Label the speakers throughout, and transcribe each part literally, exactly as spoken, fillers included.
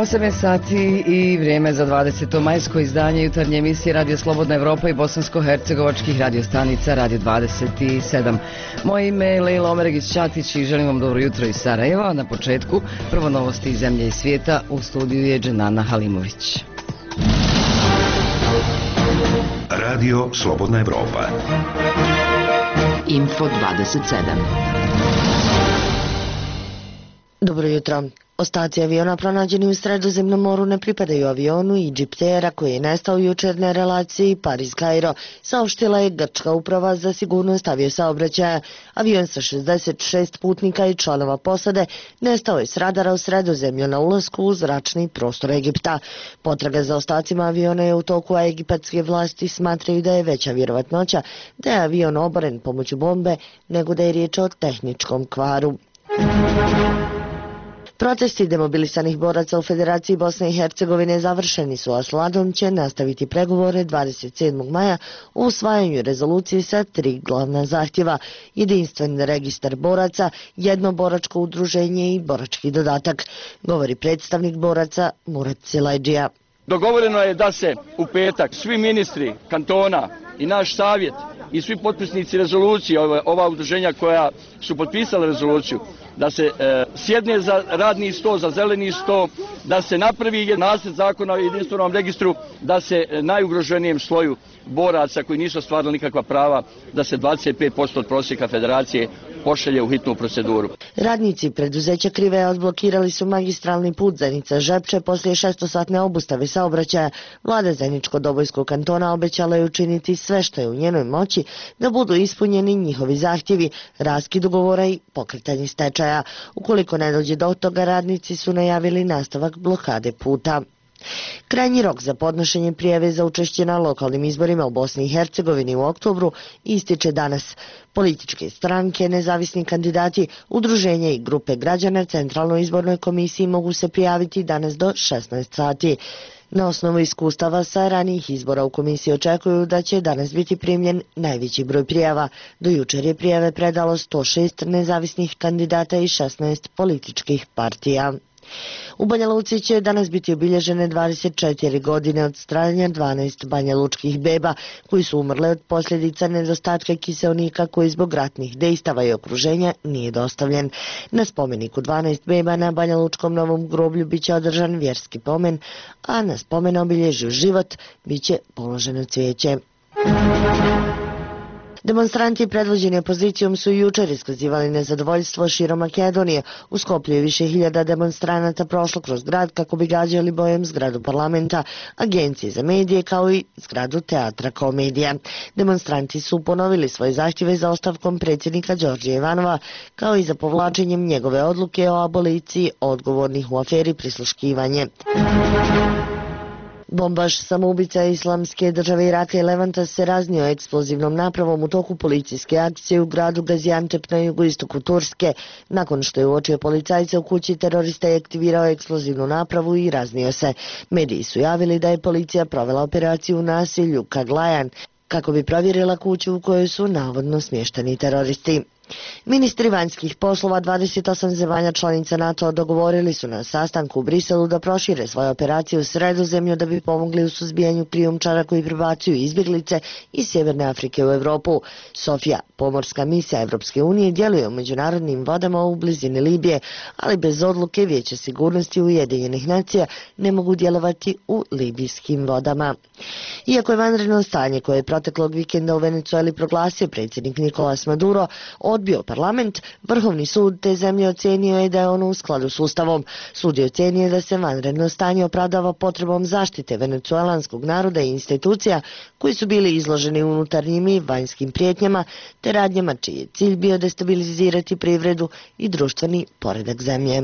Speaker 1: osam sati i vrijeme za dvadeseto majsko izdanje jutarnje emisije Radio Slobodna Evropa i bosansko-hercegovačkih radiostanica Radio dvadeset sedam. Moje ime je Lejla Omeregić-Ćatić i želim vam dobro jutro iz Sarajeva. Na početku prvo novosti iz zemlje i svijeta, u studiju je Dženana Halimović.
Speaker 2: Radio Slobodna Evropa.
Speaker 3: Info dvadeset sedam.
Speaker 4: Dobro jutro. Ostaci aviona pronađeni u Sredozemnom moru ne pripadaju avionu Egyptera koji je nestao jučer na relaciji Pariz-Kairo, saopštila je grčka uprava za sigurnost aviosaobraćaja. Avion sa šezdeset šest putnika i članova posade nestao je s radara u Sredozemlju na ulasku u zračni prostor Egipta. Potraga za ostacima aviona je u toku, a egipatske vlasti smatraju da je veća vjerovatnoća da je avion oboren pomoću bombe nego da je riječ o tehničkom kvaru. Protesti demobilisanih boraca u Federaciji Bosne i Hercegovine završeni su, a s vladom će nastaviti pregovore dvadeset sedmog maja u usvajanju rezolucije sa tri glavna zahtjeva: jedinstven registar boraca, jedno boračko udruženje i borački dodatak, govori predstavnik boraca Murat Silajđija.
Speaker 5: Dogovoreno je da se u petak svi ministri kantona i naš savjet i svi potpisnici rezolucije, ova udruženja koja su potpisala rezoluciju, da se e, sjedne za radni sto, za zeleni sto, da se napravi nacrt zakona o jedinstvenom registru, da se najugroženijem sloju boraca koji nisu ostvarili nikakva prava, da se dvadeset pet posto od prosjeka federacije pošalje u hitnu proceduru.
Speaker 4: Radnici preduzeća Krive odblokirali su magistralni put Zenica-Žepče poslije šestosatne obustave saobraćaja. Vlada Zeničko-Dobojskog kantona obećala je učiniti sve što je u njenoj moći da budu ispunjeni njihovi zahtjevi, raskid ugovora i pokretanje stečaja. Ukoliko ne dođe do toga, radnici su najavili nastavak blokade puta. Krajnji rok za podnošenje prijave za učešće na lokalnim izborima u Bosni i Hercegovini u oktobru ističe danas. Političke stranke, nezavisni kandidati, udruženja i grupe građana Centralnoj izbornoj komisiji mogu se prijaviti danas do šesnaest sati. Na osnovu iskustava sa ranijih izbora u komisiji očekuju da će danas biti primljen najveći broj prijava. Do jučer je prijave predalo sto šest nezavisnih kandidata i šesnaest političkih partija. U Banja Luci će danas biti obilježene dvadeset četiri godine od stradanja dvanaest banjalučkih beba koji su umrle od posljedica nedostatka kiseonika koji zbog ratnih dejstava i okruženja nije dostavljen. Na spomeniku dvanaest beba na Banjalučkom novom groblju biće održan vjerski pomen, a na spomen obilježju život biće položeno cvijeće. Demonstranti predvođeni opozicijom su jučer iskazivali nezadovoljstvo širom Makedonije. U Skoplju je više hiljada demonstranata prošlo kroz grad kako bi gađali bojem zgradu parlamenta, agencije za medije kao i zgradu teatra Komedija. Demonstranti su ponovili svoje zahtjeve za ostavkom predsjednika Đorđe Ivanova kao i za povlačenjem njegove odluke o aboliciji odgovornih u aferi prisluškivanje. Bombaš samoubica Islamske države Iraka i Levanta se raznio eksplozivnom napravom u toku policijske akcije u gradu Gaziantep na jugoistoku Turske. Nakon što je uočio policajca u kući, terorista je aktivirao eksplozivnu napravu i raznio se. Mediji su javili da je policija provela operaciju u naselju Kaglajan kako bi provjerila kuću u kojoj su navodno smješteni teroristi. Ministri vanjskih poslova dvadeset osam zemalja članica NATO dogovorili su na sastanku u Briselu da prošire svoje operacije u Sredozemlju da bi pomogli u suzbijanju krijumčara koji prebacuju izbjeglice iz Sjeverne Afrike u Europu. Sofija, pomorska misija Evropske unije, djeluje u međunarodnim vodama u blizini Libije, ali bez odluke Vijeća sigurnosti Ujedinjenih nacija ne mogu djelovati u libijskim vodama. Iako je vanredno stanje koje je proteklog vikenda u Venezueli proglasio predsjednik Nicolas Maduro odbio parlament, Vrhovni sud te zemlje ocenio je da je ono u skladu s Ustavom. Sud je ocenio da se vanredno stanje opravdava potrebom zaštite venecuelanskog naroda i institucija koji su bili izloženi unutarnjim i vanjskim prijetnjama te radnjama čiji je cilj bio destabilizirati privredu i društveni poredak zemlje.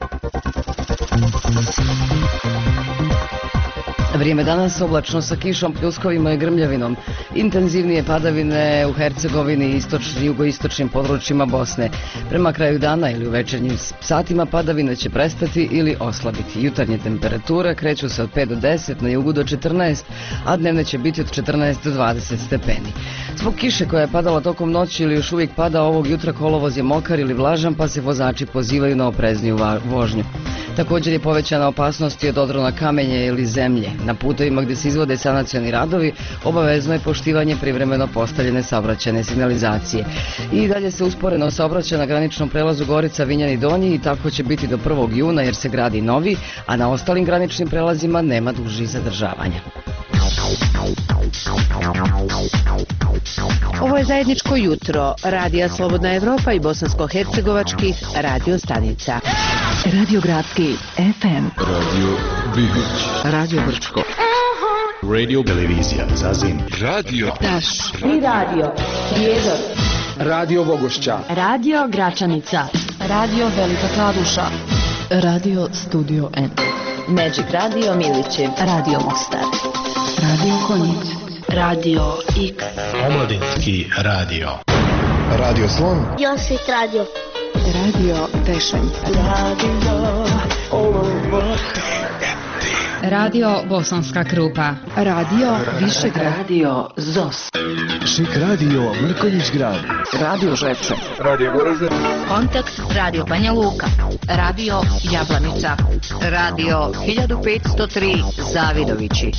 Speaker 1: Vrijeme danas oblačno sa kišom, pljuskovima i grmljavinom. Intenzivnije padavine u Hercegovini i istočnim, jugoistočnim područjima Bosne. Prema kraju dana ili u večernjim satima padavine će prestati ili oslabiti. Jutarnje temperature kreću se od pet do deset, na jugu do četrnaest, a dnevne će biti od četrnaest do dvadeset stepeni. Zbog kiše koja je padala tokom noći ili još uvijek pada ovog jutra, kolovoz je mokar ili vlažan, pa se vozači pozivaju na oprezniju vožnju. Također je povećana opasnost i od odrona kamenja ili zemlje. Na putovima gdje se izvode sanacioni radovi obavezno je poštivanje privremeno postavljene saobraćajne signalizacije. I dalje se usporeno saobraća na graničnom prelazu Gorica Vinjani Donji i tako će biti do prvog juna jer se gradi novi, a na ostalim graničnim prelazima nema dužih zadržavanja.
Speaker 3: Ovo je zajedničko jutro Radija Slobodna Evropa i bosansko-hercegovačkih radio stanica. Radio Gradski F M,
Speaker 6: Radio Bihoć,
Speaker 3: Radio Brčko,
Speaker 6: Radio Televizija Zazin, Radio
Speaker 3: Taš i Radio Prijedor,
Speaker 7: Radio Bogošća,
Speaker 8: Radio Gračanica, Radio Velika Kladuša,
Speaker 3: Radio Studio N,
Speaker 8: Magic Radio Milići,
Speaker 3: Radio Mostar, Radio Konjic,
Speaker 8: Radio X,
Speaker 6: Omladinski radio,
Speaker 7: Radio Slon,
Speaker 9: Josip Radio,
Speaker 3: Radio Tešenca,
Speaker 8: Radio
Speaker 10: Radio Bosanska Krupa,
Speaker 3: Radio Višegrad, Radio Zos,
Speaker 7: Šik Radio Mrkonjić Grad,
Speaker 3: Radio Žepče,
Speaker 7: Radio Goražde,
Speaker 8: Kontakt Radio Banja Luka, Radio Jablanica, Radio hiljadu petsto tri Zavidovići.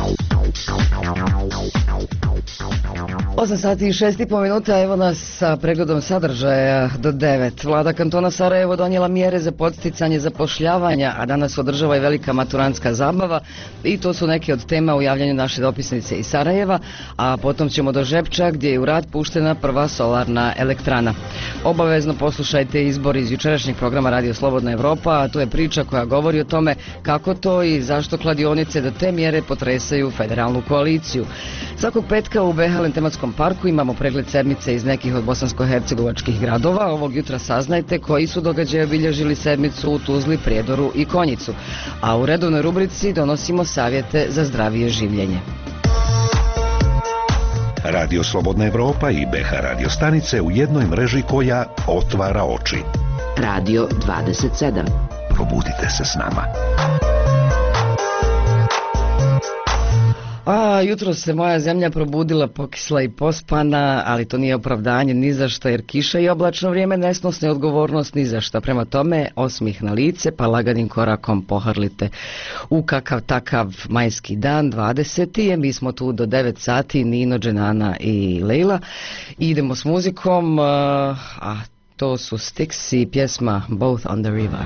Speaker 1: osam sati i šest i po minuta, evo nas sa pregledom sadržaja do devet. Vlada kantona Sarajevo donijela mjere za podsticanje zapošljavanja, a danas održava i velika maturantska zabava i to su neke od tema u javljanju naše dopisnice iz Sarajeva, a potom ćemo do Žepča gdje je u rad puštena prva solarna elektrana. Obavezno poslušajte izbor iz jučerašnjeg programa Radio Slobodna Evropa, a tu je priča koja govori o tome kako to i zašto kladionice do te mjere potresaju federalnu koaliciju. Svakog petka u Behelem tematskom parku imamo pregled sedmice iz nekih od bosansko-hercegovačkih gradova. Ovog jutra saznajte koji su događaje obilježili sedmicu u Tuzli, Prijedoru i Konjicu. A u redovnoj rubrici donosimo savjete za zdravije življenje.
Speaker 2: Radio Slobodna Evropa i B H radio stanice u jednoj mreži koja otvara oči.
Speaker 3: Radio dvadeset sedam.
Speaker 2: Probudite se s nama.
Speaker 1: A jutro se moja zemlja probudila pokisla i pospana, ali to nije opravdanje ni za što, jer kiša i oblačno vrijeme ne snose odgovornost ni za što. Prema tome, osmih na lice, pa laganim korakom pohrlite u kakav takav majski dan, dvadeseti. Mi smo tu do devet sati, Nino, Dženana i Lejla. Idemo s muzikom, a to su Styx i pjesma Both on the River.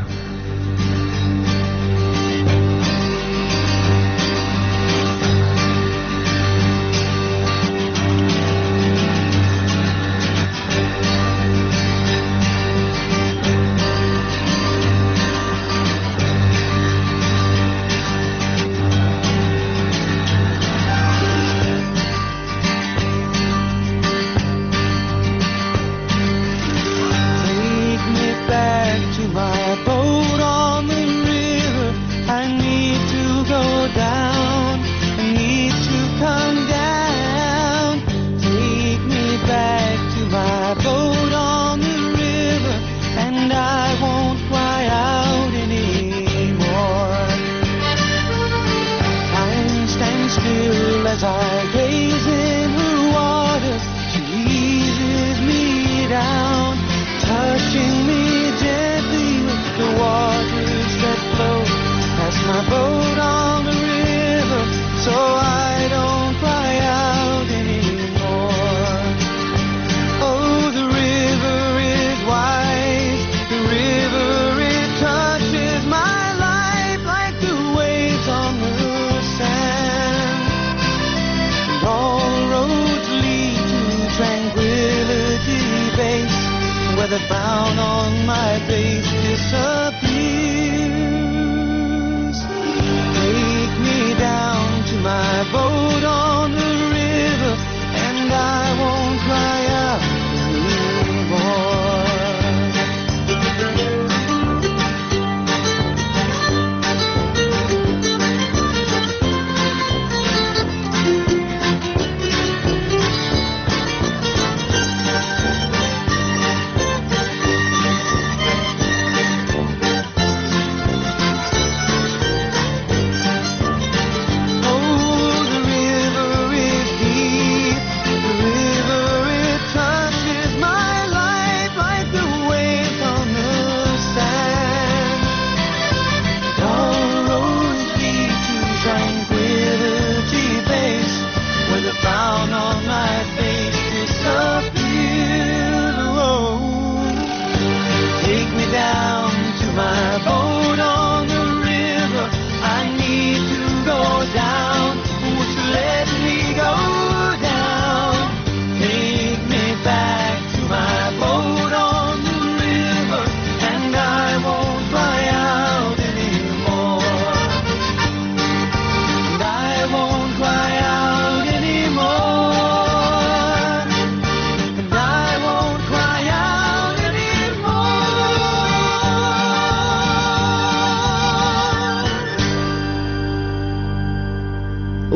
Speaker 11: All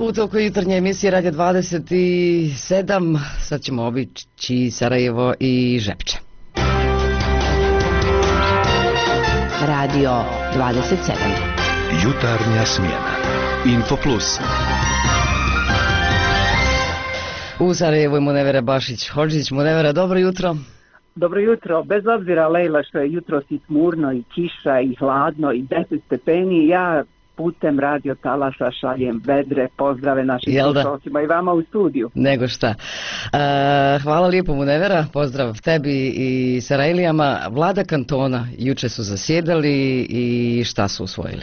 Speaker 1: U toku jutarnje emisije Radio dvadeset sedam sad ćemo obići Sarajevo i Žepče.
Speaker 3: Radio dvadeset sedam.
Speaker 2: Jutarnja smjena.
Speaker 6: Info Plus.
Speaker 1: U Sarajevu je Munevera Bašić-Hodžić. Munevera, dobro jutro.
Speaker 9: Dobro jutro. Bez obzira, Lejla, što je jutro i tmurno i kiša i hladno i deset stepeni, ja putem radio talasa šaljem vedre pozdrave našim slušalcima i vama u studiju.
Speaker 1: Nego šta. E, hvala lijepo, Munevera, pozdrav tebi i Sarajlijama. Vlada kantona juče su zasjedali i šta su usvojili?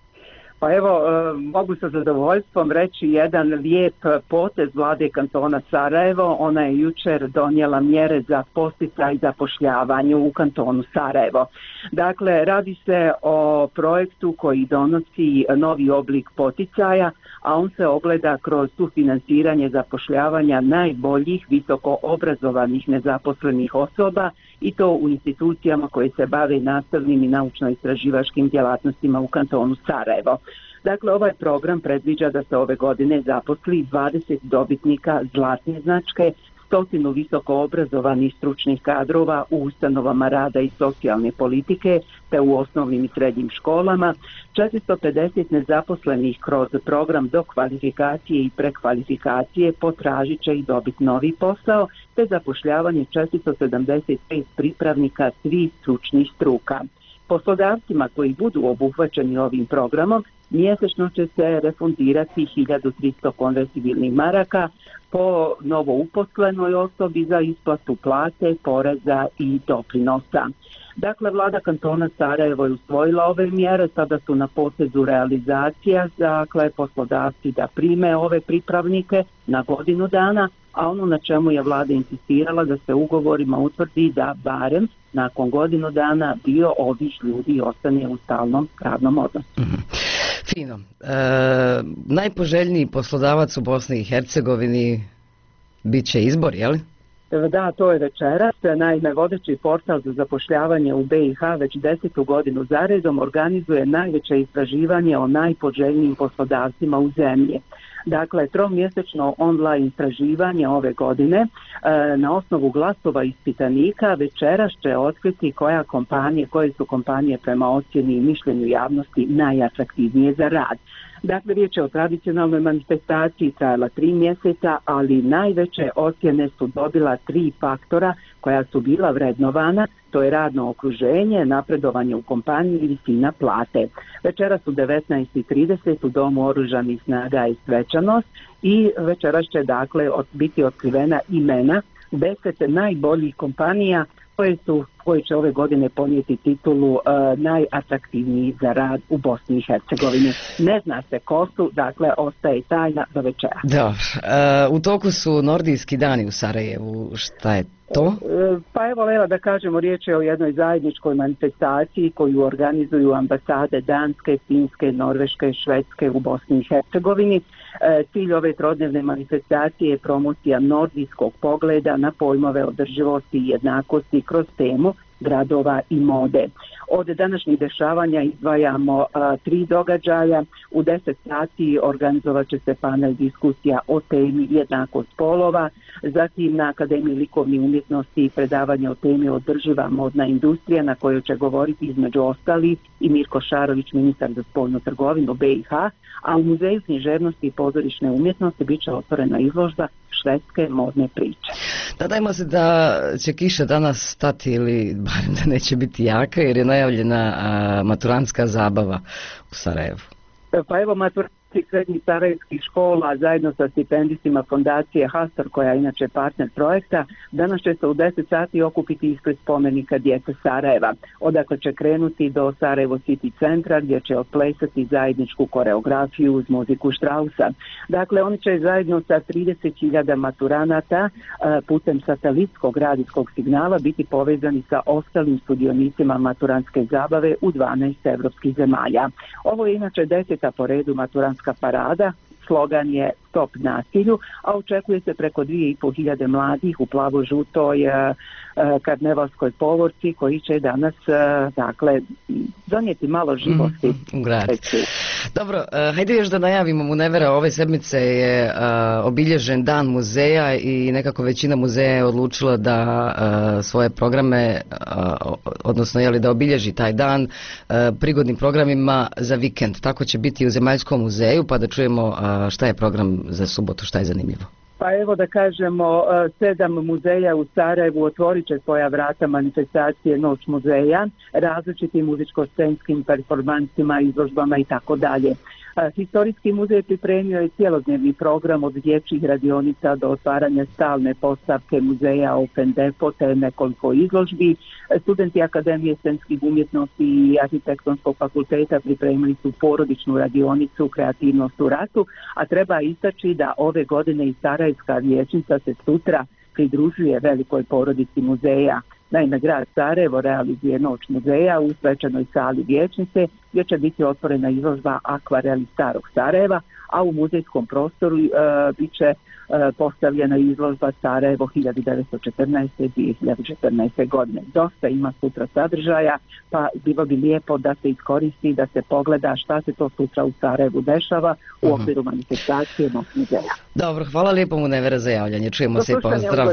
Speaker 9: Pa evo, mogu sa zadovoljstvom reći jedan lijep potez vlade kantona Sarajevo. Ona je jučer donijela mjere za podsticaj zapošljavanju u kantonu Sarajevo. Dakle, radi se o projektu koji donosi novi oblik poticaja, a on se ogleda kroz sufinansiranje zapošljavanja najboljih visoko obrazovanih nezaposlenih osoba i to u institucijama koje se bave nastavnim i naučno-istraživačkim djelatnostima u kantonu Sarajevo. Dakle, ovaj program predviđa da se ove godine zaposli dvadeset dobitnika zlatne značke, stotinu visoko obrazovanih stručnih kadrova u ustanovama rada i socijalne politike te u osnovnim i srednjim školama, četiristo pedeset nezaposlenih kroz program dokvalifikacije i prekvalifikacije potražit će i dobiti novi posao, te zapošljavanje četiristo sedamdeset pet pripravnika svih stručnih struka. Poslodavcima koji budu obuhvaćeni ovim programom mjesečno će se refundirati hiljadu tristo konvertibilnih maraka po novouposlenoj osobi za isplatu plate, poreza i doprinosa. Dakle, vlada kantona Sarajevo je usvojila ove mjere, sada su na potezu realizacija, dakle poslodavci da prime ove pripravnike na godinu dana, a ono na čemu je vlada insistirala da se ugovorima utvrdi da barem nakon godinu dana dio ovih ljudi ostane u stalnom radnom odnosu.
Speaker 1: Mm-hmm. Fino. E, najpoželjniji poslodavac u Bosni i Hercegovini bit će izbor, je li?
Speaker 9: Da, to je večeras. Naime, vodeći portal za zapošljavanje u B i H već desetu godinu zaredom organizuje najveće istraživanje o najpoželjnijim poslodavcima u zemlji. Dakle, tromjesečno online istraživanje ove godine e, na osnovu glasova ispitanika večeras će otkriti koja kompanije, koje su kompanije prema ocjeni i mišljenju javnosti najatraktivnije za rad. Dakle, riječ je o tradicionalnoj manifestaciji, trajala tri mjeseca, ali najveće ocjene su dobila tri faktora koja su bila vrednovana, to je radno okruženje, napredovanje u kompaniji i visina plate. Večeras u devetnaest i trideset u Domu oružanih snaga je svečanost i večeras će dakle biti otkrivena imena deset najboljih kompanija koje su koji će ove godine ponijeti titulu uh, najatraktivniji za rad u Bosni i Hercegovini. Ne zna se ko su, dakle ostaje tajna do večera.
Speaker 1: Dobro. Uh, u toku su nordijski dani u Sarajevu. Šta je to?
Speaker 9: Pa evo, Lela, da kažemo, riječ je o jednoj zajedničkoj manifestaciji koju organizuju ambasade Danske, Finske, Norveške, Švedske u Bosni i Hercegovini. E, cilj ove trodnevne manifestacije je promocija nordijskog pogleda na pojmove održivosti i jednakosti kroz temu gradova i mode. Od današnjih dešavanja izdvajamo a, tri događaja. U deset sati organizovat će se panel diskusija o temi jednakost polova, zatim na Akademiji likovnih umjetnosti predavanje o temi održiva modna industrija na kojoj će govoriti između ostali i Mirko Šarović, ministar za spoljnu trgovinu B i H, a u Muzeju književnosti i pozorišne umjetnosti bit će otvorena izložba švedske modne priče.
Speaker 1: Nadajmo se da će kiša danas stati ili barem da neće biti jaka jer je najavljena a, maturantska zabava u Sarajevu.
Speaker 9: Pa evo, maturanti srednjih sarajevskih škola zajedno sa stipendistima fondacije Hastor, koja je inače partner projekta, danas će se u deset sati okupiti ispred spomenika djece Sarajeva, odakle će krenuti do Sarajevo City centra gdje će otplesati zajedničku koreografiju uz muziku Strausa. Dakle, oni će zajedno sa trideset hiljada maturanata putem satelitskog radijskog signala biti povezani sa ostalim sudionicima maturantske zabave u dvanaest evropskih zemalja. Ovo je inače deseta po redu maturantska parada slogan je Stop nasilju, a očekuje se preko dvije i pol hiljade mladih u plavo-žutoj karnevalskoj povorci koji će danas dakle donijeti malo živosti
Speaker 1: u grad. Dobro, hajde još da najavimo Munevera, ove sedmice je obilježen dan muzeja i nekako većina muzeja je odlučila da svoje programe, odnosno jeli, da obilježi taj dan prigodnim programima za vikend. Tako će biti u Zemaljskom muzeju, pa da čujemo šta je program za subotu, šta je zanimljivo.
Speaker 9: Pa evo da kažemo, sedam muzeja u Sarajevu otvorit će svoja vrata manifestacije Noć muzeja, različitim muzičko-scenskim performansima, izložbama i tako dalje. Historijski muzej pripremio je cjelodnevni program od dječjih radionica do otvaranja stalne postavke muzeja Open Depo te nekoliko izložbi. Studenti Akademije scenskih umjetnosti i Arhitektonskog fakulteta pripremili su porodičnu radionicu Kreativnost u ratu, a treba istaći da ove godine i Sarajevska vijećnica se sutra pridružuje velikoj porodici muzeja. Naime, grad Sarajevo realizuje Noć muzeja u svečanoj sali vijećnice gdje će biti otvorena izložba akvareli starog Sarajeva, a u muzejskom prostoru e, bit će e, postavljena izložba Sarajevo hiljadu devetsto četrnaeste do dvije hiljade četrnaeste. godine. Dosta ima sutra sadržaja, pa bilo bi lijepo da se iskoristi, da se pogleda šta se to sutra u Sarajevu dešava u okviru manifestacije Noć muzeja.
Speaker 1: Dobro, hvala lijepo Munevera za javljanje. Čujemo se i pozdrav.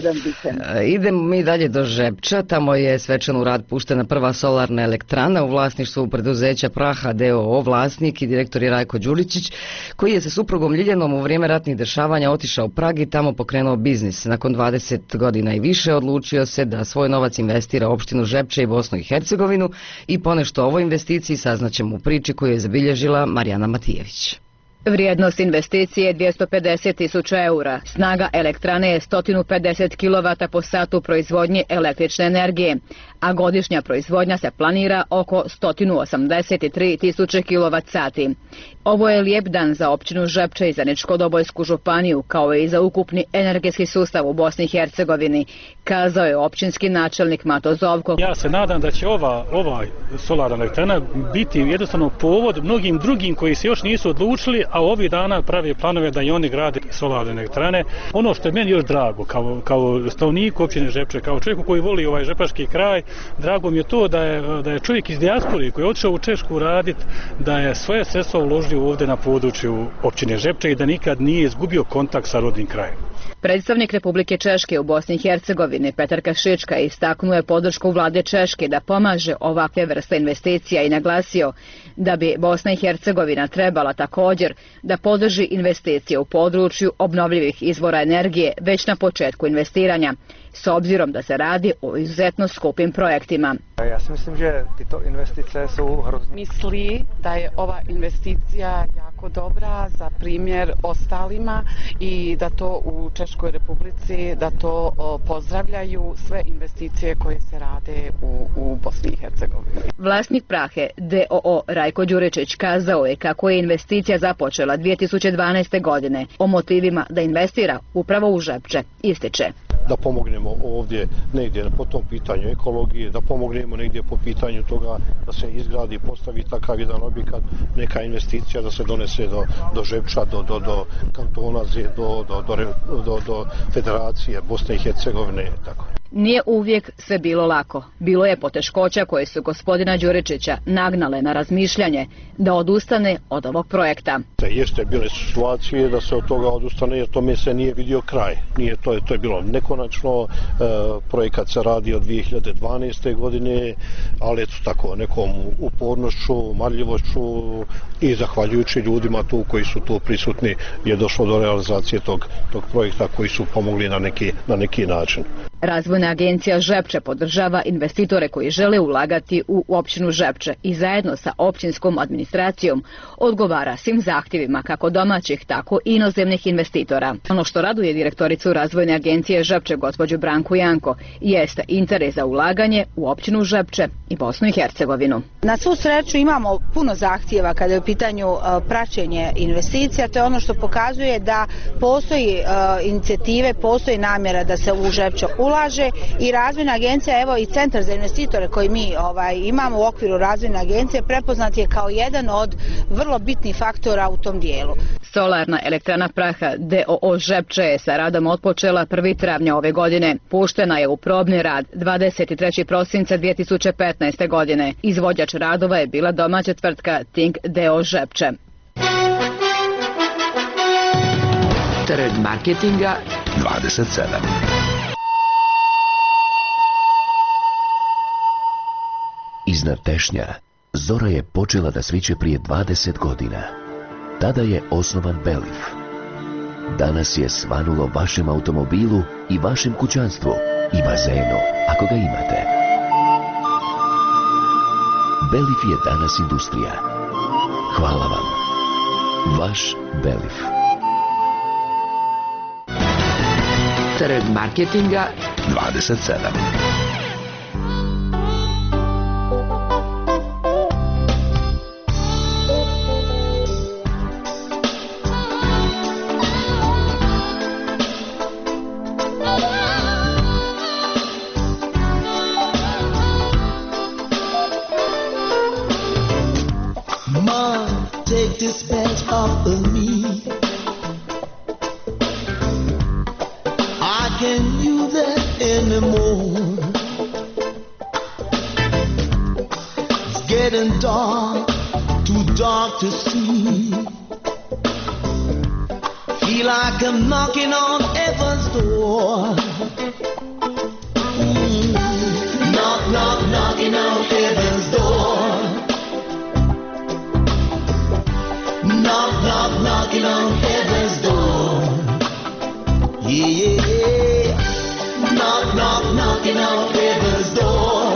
Speaker 1: Idemo mi dalje do Žepča. Tamo je svečano u rad puštena prva solarna elektrana u vlasništvu preduzeća Praha d o o. Vlasnik i direktor je Rajko Đuričić, koji je sa suprugom Ljiljanom u vrijeme ratnih dešavanja otišao u Prag i tamo pokrenuo biznis. Nakon dvadeset godina i više odlučio se da svoj novac investira u opštinu Žepče i Bosnu i Hercegovinu i ponešto o ovoj investiciji saznaćemo u priči koju je zabilježila Marijana Matijević.
Speaker 11: Vrijednost investicije je dvjesto pedeset tisuća eura. Snaga elektrane je sto pedeset kilovata po satu proizvodnje električne energije, a godišnja proizvodnja se planira oko sto osamdeset tri tisuće kilovat sati. Ovo je lijep dan za općinu Žepče i za Ničko-Dobojsku županiju, kao i za ukupni energetski sustav u Bosni i Hercegovini, kazao je općinski načelnik Mato Zovko.
Speaker 12: Ja se nadam da će ova, ova solarna elektrana biti jednostavno povod mnogim drugim koji se još nisu odlučili, a ovih dana prave planove da i oni grade solarne elektrane. Ono što je meni još drago, kao, kao stanovniku općine Žepče, kao čovjeku koji voli ovaj žepaški kraj, drago mi je to da je, da je čovjek iz dijaspore koji je otišao u Češku raditi, da je svoje sredstva uložio ovdje na području općine Žepče i da nikad nije izgubio kontakt sa rodnim krajem.
Speaker 11: Predstavnik Republike Češke u Bosni i Hercegovini Petar Kašička istaknuo je podršku vlade Češke da pomaže ovakve vrste investicija i naglasio da bi Bosna i Hercegovina trebala također da podrži investicije u području obnovljivih izvora energije već na početku investiranja, s obzirom da se radi o izuzetno skupim projektima.
Speaker 13: Ja si mislim, že tyto investice jsou hrozně.
Speaker 14: Misli da je ova investicija jako dobra za primjer ostalima i da to u Češkoj Republici, da to pozdravljaju sve investicije koje se rade u, u Bosni i Hercegovini.
Speaker 11: Vlasnik Prahe d o o. Rajko Đuričić kazao je kako je investicija započela dvije tisuće dvanaeste. godine o motivima da investira upravo u Žepče. Ističe.
Speaker 15: Da pomognemo ovdje negdje po tom pitanju ekologije, da pomognemo negdje po pitanju toga da se izgradi i postavi takav jedan objekat, neka investicija da se donese do, do Žepča, do, do, do kantona, do, do, do, do, do federacije Bosne i Hercegovine. Tako.
Speaker 11: Nije uvijek sve bilo lako. Bilo je poteškoća koje su gospodina Đuričića nagnale na razmišljanje da odustane od ovog projekta.
Speaker 15: Jeste bile situacije da se od toga odustane jer tome se nije vidio kraj. Nije, to, je, to je bilo nekonačno, e, projekat se radi od dvije hiljade dvanaeste. godine, ali eto tako nekom upornošću, marljivošću i zahvaljujući ljudima tu koji su tu prisutni je došlo do realizacije tog, tog projekta koji su pomogli na neki, na neki način.
Speaker 11: Razvojna agencija Žepče podržava investitore koji žele ulagati u općinu Žepče i zajedno sa općinskom administracijom odgovara svim zahtjevima kako domaćih, tako i inozemnih investitora. Ono što raduje direktoricu Razvojne agencije Žepče gospođu Branku Janko jeste interes za ulaganje u općinu Žepče i Bosnu i Hercegovinu.
Speaker 16: Na svu sreću imamo puno zahtjeva kada je u pitanju praćenje investicija, to je ono što pokazuje da postoji inicijative, postoji namjera da se u Žepče ulaže i razvojna agencija, evo i centar za investitore koji mi ovaj, imamo u okviru razvojne agencije prepoznat je kao jedan od vrlo bitnih faktora u tom dijelu.
Speaker 11: Solarna elektrana Praha d o o Žepče je sa radom otpočela prvog travnja ove godine. Puštena je u probni rad dvadeset trećeg prosinca dvije tisuće petnaeste. godine. Izvođač radova je bila domaća tvrtka Tink d o o Žepče.
Speaker 3: Trg marketinga
Speaker 2: dvadeset sedam.
Speaker 17: Iznad Tešnja zora je počela da sviće prije dvadeset godina. Tada je osnovan Belif. Danas je svanulo vašem automobilu i vašem kućanstvu i bazenu, ako ga imate. Belif je danas industrija. Hvala vam. Vaš Belif.
Speaker 3: Trg marketinga
Speaker 2: dvadeset sedam.
Speaker 18: This badge off of me. I can't use it anymore. It's getting dark, too dark to see. Feel like I'm knocking on heaven's door. Mm. Knock, knock, knocking on heaven's door. Knock, knock, knocking on heaven's door. Yeah, yeah, yeah. Knock, knock, knocking on heaven's door.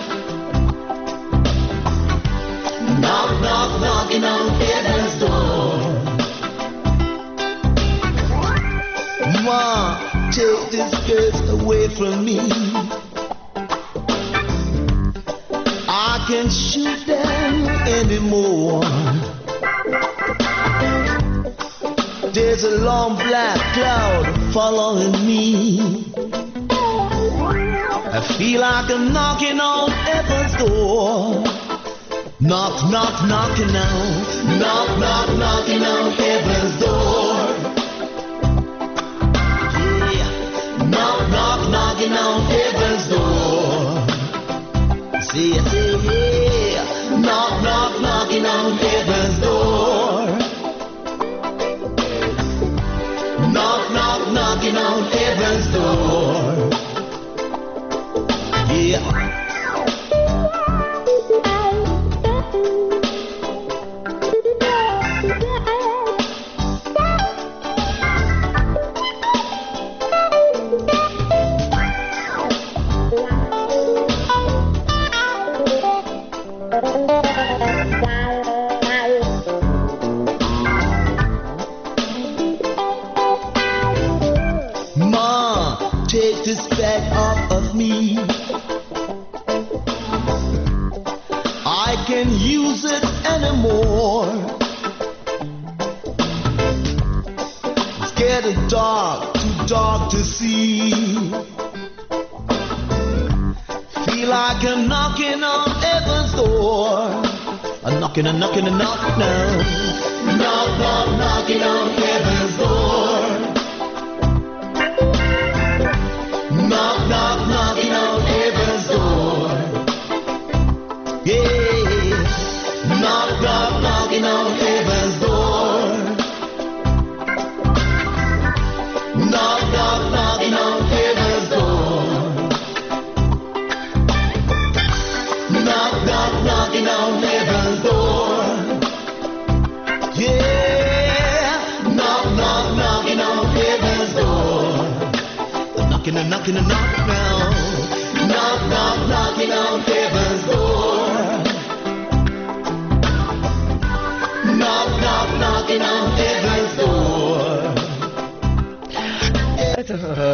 Speaker 18: Knock, knock, knocking on heaven's door. Ma, take these girls away from me. I can't shoot them anymore. There's a long black cloud following me. I feel like I'm knocking on heaven's door. Knock, knock, knocking on. Knock, knock, knocking on heaven's door. Yeah. Knock, knock, knocking on heaven's door. See, see, yeah. Knock, knock, knocking on heaven's door. Knock, knock, knocking on heaven's door. Yeah. This bag off of me. I can't use it anymore. It's getting dark, too dark to see. Feel like I'm knocking on heaven's door. I'm knocking and knocking and knocking now. Knock, knock, knocking on heaven's door. Knock, knock, knocking on heaven's door. Yeah. Knock, knock, knocking on heaven's door. Knock, knock, knocking on heaven's door. Knock, knock, knocking on heaven's door. Yeah. Knock, knock, knocking on heaven's door. Knocking and knocking and knocking now. Knock, knock, knocking on heaven's door. Knock, knock, knocking on heaven's door.
Speaker 1: Eto, uh,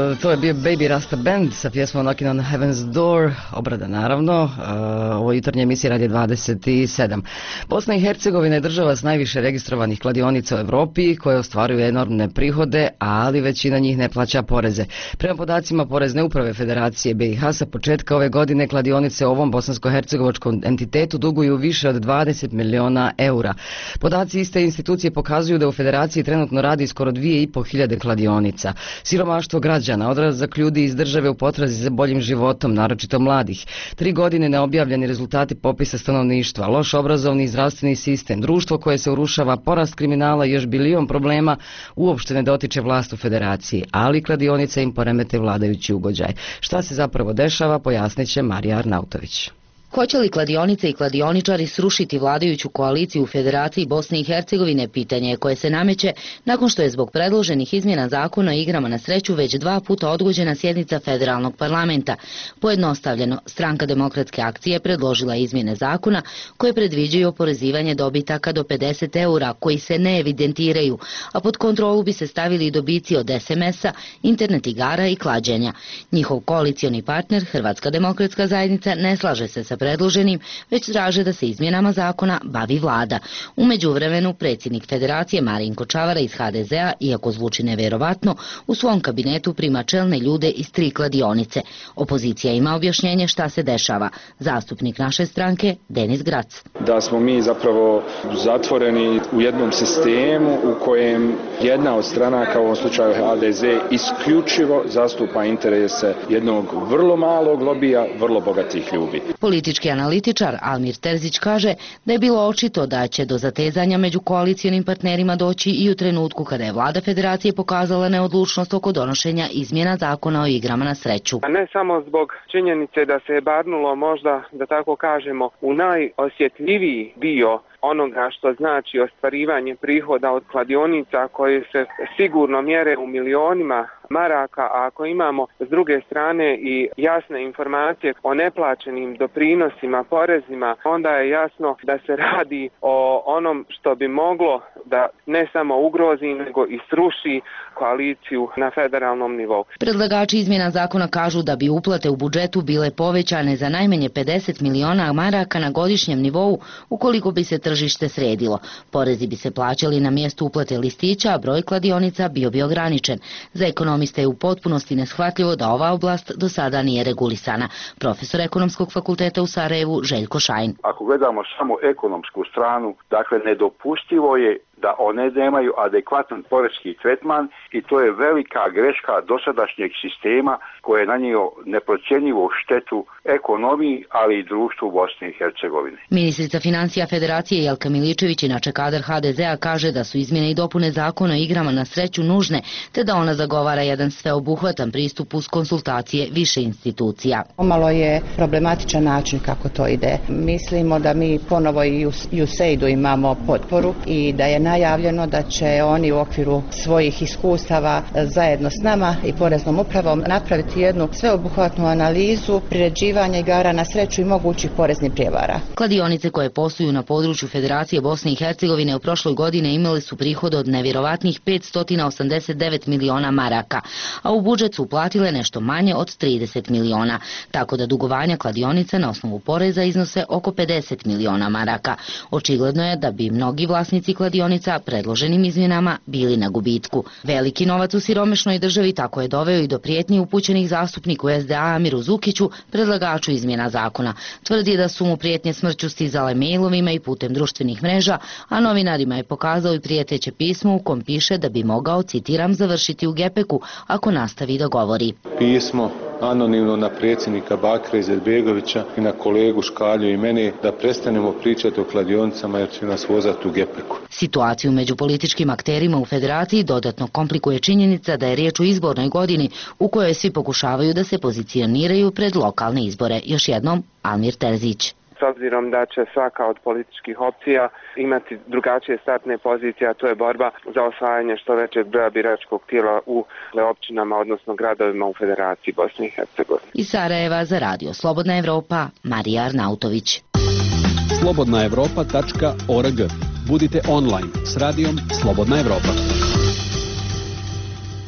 Speaker 1: to je bio Baby Rasta Band sa pjesmom Knocking on Heaven's Door, obrada naravno, uh, ovo jutarnje emisije Radio dvadeset sedam. Bosna i Hercegovina je država s najviše registrovanih kladionica u Europi koje ostvaruju enormne prihode, ali većina njih ne plaća poreze. Prema podacima Porezne uprave Federacije B i H sa početka ove godine kladionice ovom bosansko-hercegovačkom entitetu duguju više od dvadeset miliona eura. Podaci iste institucije pokazuju da u Federaciji trenutno radi skoro dvije i po hiljade kladionica. Siromaštvo građana, odrazak ljudi iz države u potrazi za boljim životom, naročito mladih. Tri godine neobjavljeni rezultati popisa stanovništva, loš obrazovni i zdravstveni sistem, društvo koje se urušava, porast kriminala i još bilion problema uopšte ne dotiče vlast u Federaciji, ali kladionice im poremete vladajući ugođaj. Šta se zapravo dešava, pojasnit će Marija Arnautović.
Speaker 19: Hoće li kladionice i kladioničari srušiti vladajuću koaliciju u Federaciji Bosne i Hercegovine, pitanje je koje se nameće nakon što je zbog predloženih izmjena zakona o igrama na sreću već dva puta odgođena sjednica federalnog parlamenta. Pojednostavljeno, Stranka demokratske akcije predložila izmjene zakona koje predviđaju oporezivanje dobitaka do pedeset eura koji se ne evidentiraju, a pod kontrolu bi se stavili dobici od es em es a, internet igara i klađenja. Njihov koalicioni partner, Hrvatska demokratska zajednica, ne slaže se sa predloženim, već traže da se izmjenama zakona bavi vlada. U međuvremenu, predsjednik Federacije Marinko Čavara iz ha de ze a, iako zvuči nevjerovatno, u svom kabinetu prima čelne ljude iz tri kladionice. Opozicija ima objašnjenje šta se dešava. Zastupnik naše stranke, Denis Grac.
Speaker 20: Da smo mi zapravo zatvoreni u jednom sistemu u kojem jedna od stranaka, u ovom slučaju ha de ze, isključivo zastupa interese jednog vrlo malog lobija, vrlo bogatih ljudi.
Speaker 19: Politički analitičar Almir Terzić kaže da je bilo očito da će do zatezanja među koalicijonim partnerima doći i u trenutku kada je vlada Federacije pokazala neodlučnost oko donošenja izmjena zakona o igrama na sreću.
Speaker 21: A ne samo zbog činjenice da se je barnulo možda, da tako kažemo, u najosjetljiviji dio onoga što znači ostvarivanje prihoda od kladionica koje se sigurno mjere u milionima maraka, a ako imamo s druge strane i jasne informacije o neplaćenim doprinosima, porezima, onda je jasno da se radi o onom što bi moglo da ne samo ugrozi, nego i sruši koaliciju na federalnom nivou.
Speaker 19: Predlagači izmjena zakona kažu da bi uplate u budžetu bile povećane za najmanje pedeset miliona maraka na godišnjem nivou ukoliko bi se tržište sredilo. Porezi bi se plaćali na mjestu uplate listića, a broj kladionica bio bi ograničen. Za ekonomiste je u potpunosti neshvatljivo da ova oblast do sada nije regulisana. Profesor Ekonomskog fakulteta u Sarajevu Željko Šajn.
Speaker 22: Ako gledamo samo ekonomsku stranu, dakle nedopustivo je da one nemaju adekvatan poreski tretman i to je velika greška dosadašnjeg sistema koje je nanio neprocjenjivu štetu ekonomiji, ali i društvu Bosne i Hercegovine.
Speaker 19: Ministrica financija Federacije Jelka Miličević, inače kadar ha de ze a, kaže da su izmjene i dopune zakona o igrama na sreću nužne, te da ona zagovara jedan sveobuhvatan pristup uz konsultacije više institucija.
Speaker 23: Pomalo je problematičan način kako to ide. Mislimo da mi ponovo i u U S A I D-u imamo potporu i da je najavljeno da će oni u okviru svojih iskustava zajedno s nama i poreznom upravom napraviti jednu sveobuhvatnu analizu priređivanja igara na sreću i mogućih poreznih prijevara.
Speaker 19: Kladionice koje posluju na području Federacije Bosne i Hercegovine u prošloj godine imali su prihod od nevjerovatnih petsto osamdeset devet miliona maraka, a u budžet su uplatile nešto manje od trideset miliona, tako da dugovanja kladionica na osnovu poreza iznose oko pedeset miliona maraka. Očigledno je da bi mnogi vlasnici kladionica predloženim izmjenama bili na gubitku. Veliki novac u siromašnoj državi tako je doveo i do prijetnji upućenih zastupniku es de a Amiru Zukiću, predlagaču izmjena zakona. Tvrdi da su mu prijetnje smrću stizale mailovima i putem društvenih mreža, a novinarima je pokazao i prijeteće pismo u kom piše da bi mogao, citiram, završiti u gepeku ako nastavi da govori.
Speaker 24: Pismo anonimno na predsjednika Bakira Izetbegovića i na kolegu Škalju i mene da prestanemo pričati o kladionicama jer će nas vozati u gepeku.
Speaker 19: Situaciju među političkim akterima u Federaciji dodatno komplikuje činjenica da je riječ o izbornoj godini u kojoj svi pokušavaju da se pozicioniraju pred lokalne izbore. Još jednom, Almir Terzić.
Speaker 21: S obzirom da će svaka od političkih opcija imati drugačije startne pozicije, a to je borba za osvajanje što većeg broja biračkog tijela u općinama, odnosno gradovima u Federaciji Bosne i Hercegovine.
Speaker 19: Iz Sarajeva za radio Slobodna Evropa, Marija Arnautović.
Speaker 25: slobodna evropa tačka org. Budite online s radijom Slobodna Evropa.
Speaker 1: A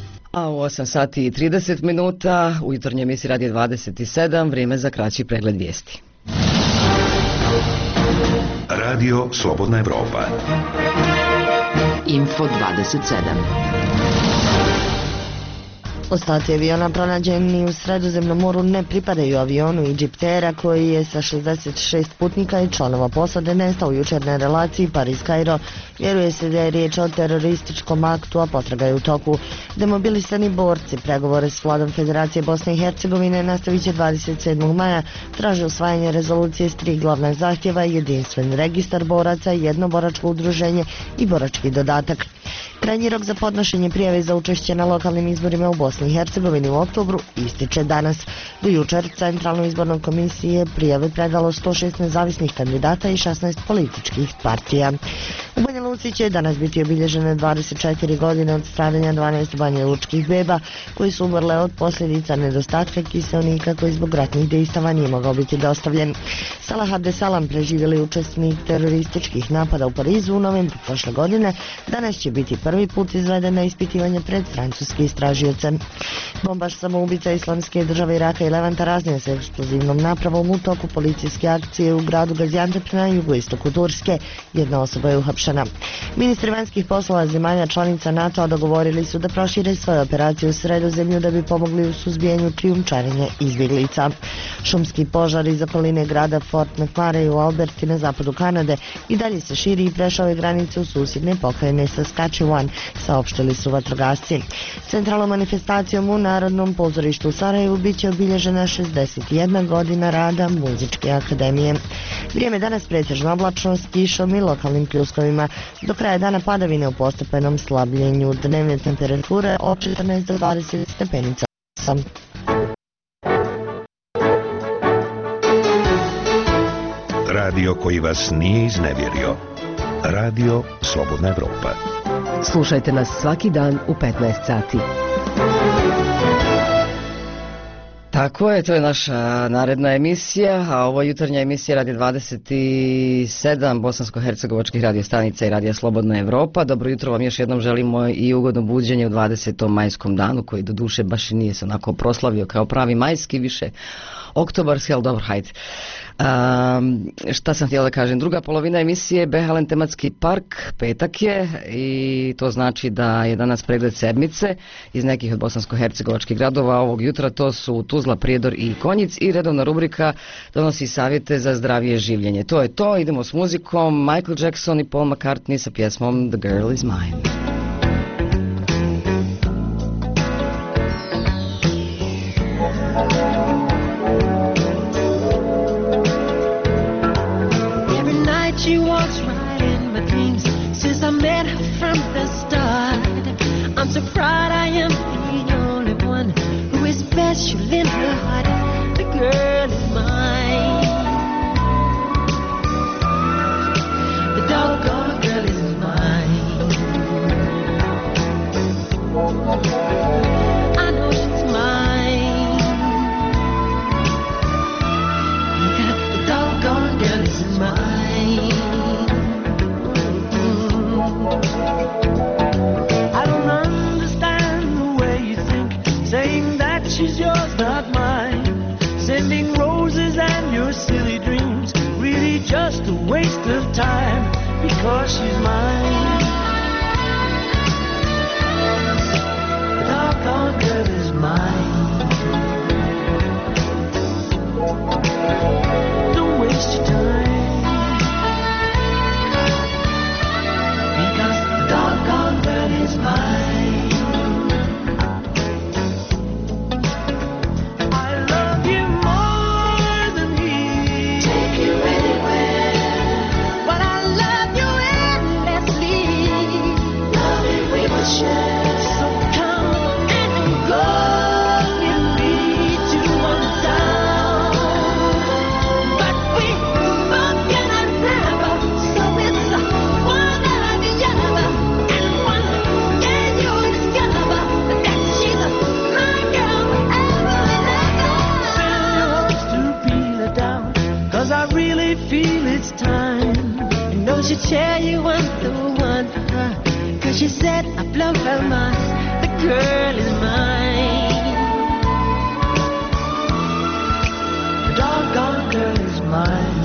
Speaker 1: u osam sati i trideset minuta, u jutarnjoj emisiji Radio dvadeset sedam, vrijeme za kraći pregled vijesti.
Speaker 2: Radio Slobodna Evropa.
Speaker 3: Info dvadeset sedam.
Speaker 4: Ostaci aviona pronađeni u Sredozemnom moru ne pripadaju avionu Egyptera koji je sa šezdeset šest putnika i članova posade nestao jučer na relaciji Pariz-Kairo. Vjeruje se da je riječ o terorističkom aktu, a potraga je u toku. Demobilisani borci pregovore s vladom Federacije Bosne i Hercegovine nastavit će dvadeset sedmog maja, traže usvajanje rezolucije s tri glavna zahtjeva, jedinstven registar boraca, jedno boračko udruženje i borački dodatak. Krajnji rok za podnošenje prijave za učešće na lokalnim izborima u Bosni i Hercegovini u oktobru ističe danas. Do jučer Centralnoj izbornoj komisiji je prijave predalo sto šest nezavisnih kandidata i šesnaest političkih partija. U Banja Luci će danas biti obilježene dvadeset četiri godine od stradanja dvanaest banjalučkih beba koji su umrle od posljedica nedostatka kiseonika koji zbog ratnih dejstava nije mogao biti dostavljen. Salah Abdesalam, preživjeli učesnik terorističkih napada u Parizu u novembru prošle godine, danas će biti prvi put izveden na ispitivanje pred francuski istražioce. Bombaš samoubica Islamske države Iraka i Levanta raznio se eksplozivnom napravom u toku policijske akcije u gradu Gaziantep na jugoistoku Turske. Jedna osoba je uhapšena. Ministri vanjskih poslova zemalja članica NATO-a dogovorili su da prošire svoje operacije u Sredozemlju da bi pomogli u suzbijanju krijumčarenja izbjeglica. Šumski požar iz okoline grada Fort McMurray u Alberti na zapadu Kanade i dalje se širi i prešao je granice u susjedne pokrajine Saskatchewan, saopštili su vatrogasci. Centralnom manifestacijom u Narodnom pozorištu u Sarajevu bit će obilježena šezdeset jedna godina rada Muzičke akademije. Vrijeme danas pretežno oblačno s kišom i lokalnim pljuskovima. Do kraja dana padavine u postepenom slabljenju, dnevne temperature od četrnaest do dvadeset stepenica.
Speaker 2: Radio koji vas nije iznevjerio. Radio Slobodna Evropa.
Speaker 3: Slušajte nas svaki dan u petnaest sati.
Speaker 1: Tako je, to je naša naredna emisija, a ovo je jutarnja emisija Radio dvadeset sedam bosansko-hercegovačkih radiostanica i Radija Slobodna Evropa. Dobro jutro vam još jednom želimo i ugodno buđenje u dvadesetom majskom danu, koji do duše baš i nije se onako proslavio kao pravi majski, više oktobarski, ali dobro, hajde. Um, šta sam htjela da kažem, druga polovina emisije Behalen tematski park, petak je i to znači da je danas pregled sedmice iz nekih od bosansko-hercegovačkih gradova ovog jutra, to su Tuzla, Prijedor i Konjic, i redovna rubrika donosi savjete za zdravije življenje. To je to, idemo s muzikom, Michael Jackson i Paul McCartney sa pjesmom The Girl Is Mine.
Speaker 5: She walks right in my dreams since I met her from the start. I'm so proud I am the only one who is special in her heart. The girl is mine. The doggone girl is mine. I know she's mine. The doggone girl is mine. I don't understand the way you think, saying that she's yours, not mine. Sending roses and your silly dreams, really just a waste of time, because she's mine. The doggone girl is mine. Don't waste your time. Doggone girl is mine. I love you more than he. Take you anywhere. But I love you endlessly. Love it we will share. So come and go with me to one town. But we both cannot never. So it's one or the other. I really feel it's time. And don't you tell you I'm the one for her, 'cause she said I blow her mind. The girl is mine. The doggone girl is mine.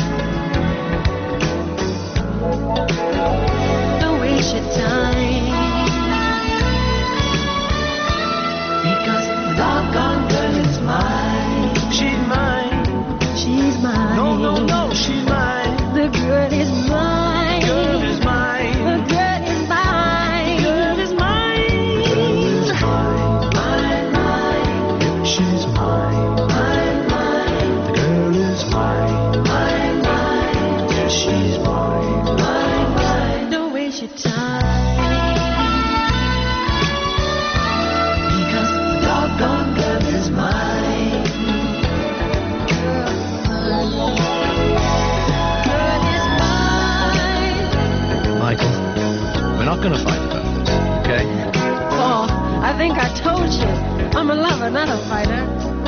Speaker 5: Don't waste your time, because the doggone girl is mine. She's mine. She's mine. No, no, no, she's mine. The girl is mine. The girl is mine. The girl is mine. The girl is mine. The girl is mine. Mine, mine. She's mine. Mine, mine. The girl is mine. Mine, mine. Yeah, she's mine. Mine, mine. Don't waste your time, because the doggone girl is mine.
Speaker 6: Michael, we're not going to fight about this, okay?
Speaker 7: Oh, I think I told you. I'm a lover, not a fighter.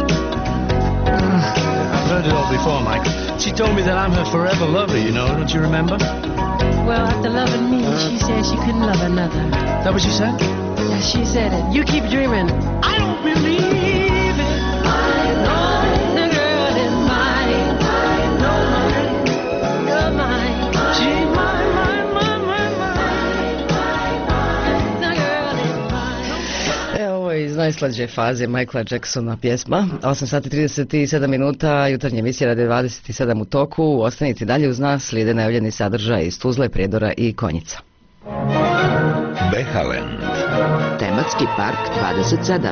Speaker 6: I've heard it all before, Michael. She told me that I'm her forever lover, you know, don't you remember?
Speaker 7: Well, after loving me, she said she couldn't love another.
Speaker 6: Is that what she said?
Speaker 7: Yeah, she said it. You keep dreaming. I don't believe it. Mine, mine. The girl is mine. Mine, no, mine. You're mine. She's mine, mine, mine, mine, mine. The girl is mine.
Speaker 1: E, ovo je iz najslađe faze Michaela Jacksona pjesma. osam sati trideset sedam minuta, jutarnje emisije Radio dvadeset sedam u toku. Ostanite dalje uz nas, slijede najavljeni sadržaj iz Tuzle, Prijedora i Konjica.
Speaker 2: Behaland.
Speaker 3: Tematski park dvadeset sedam.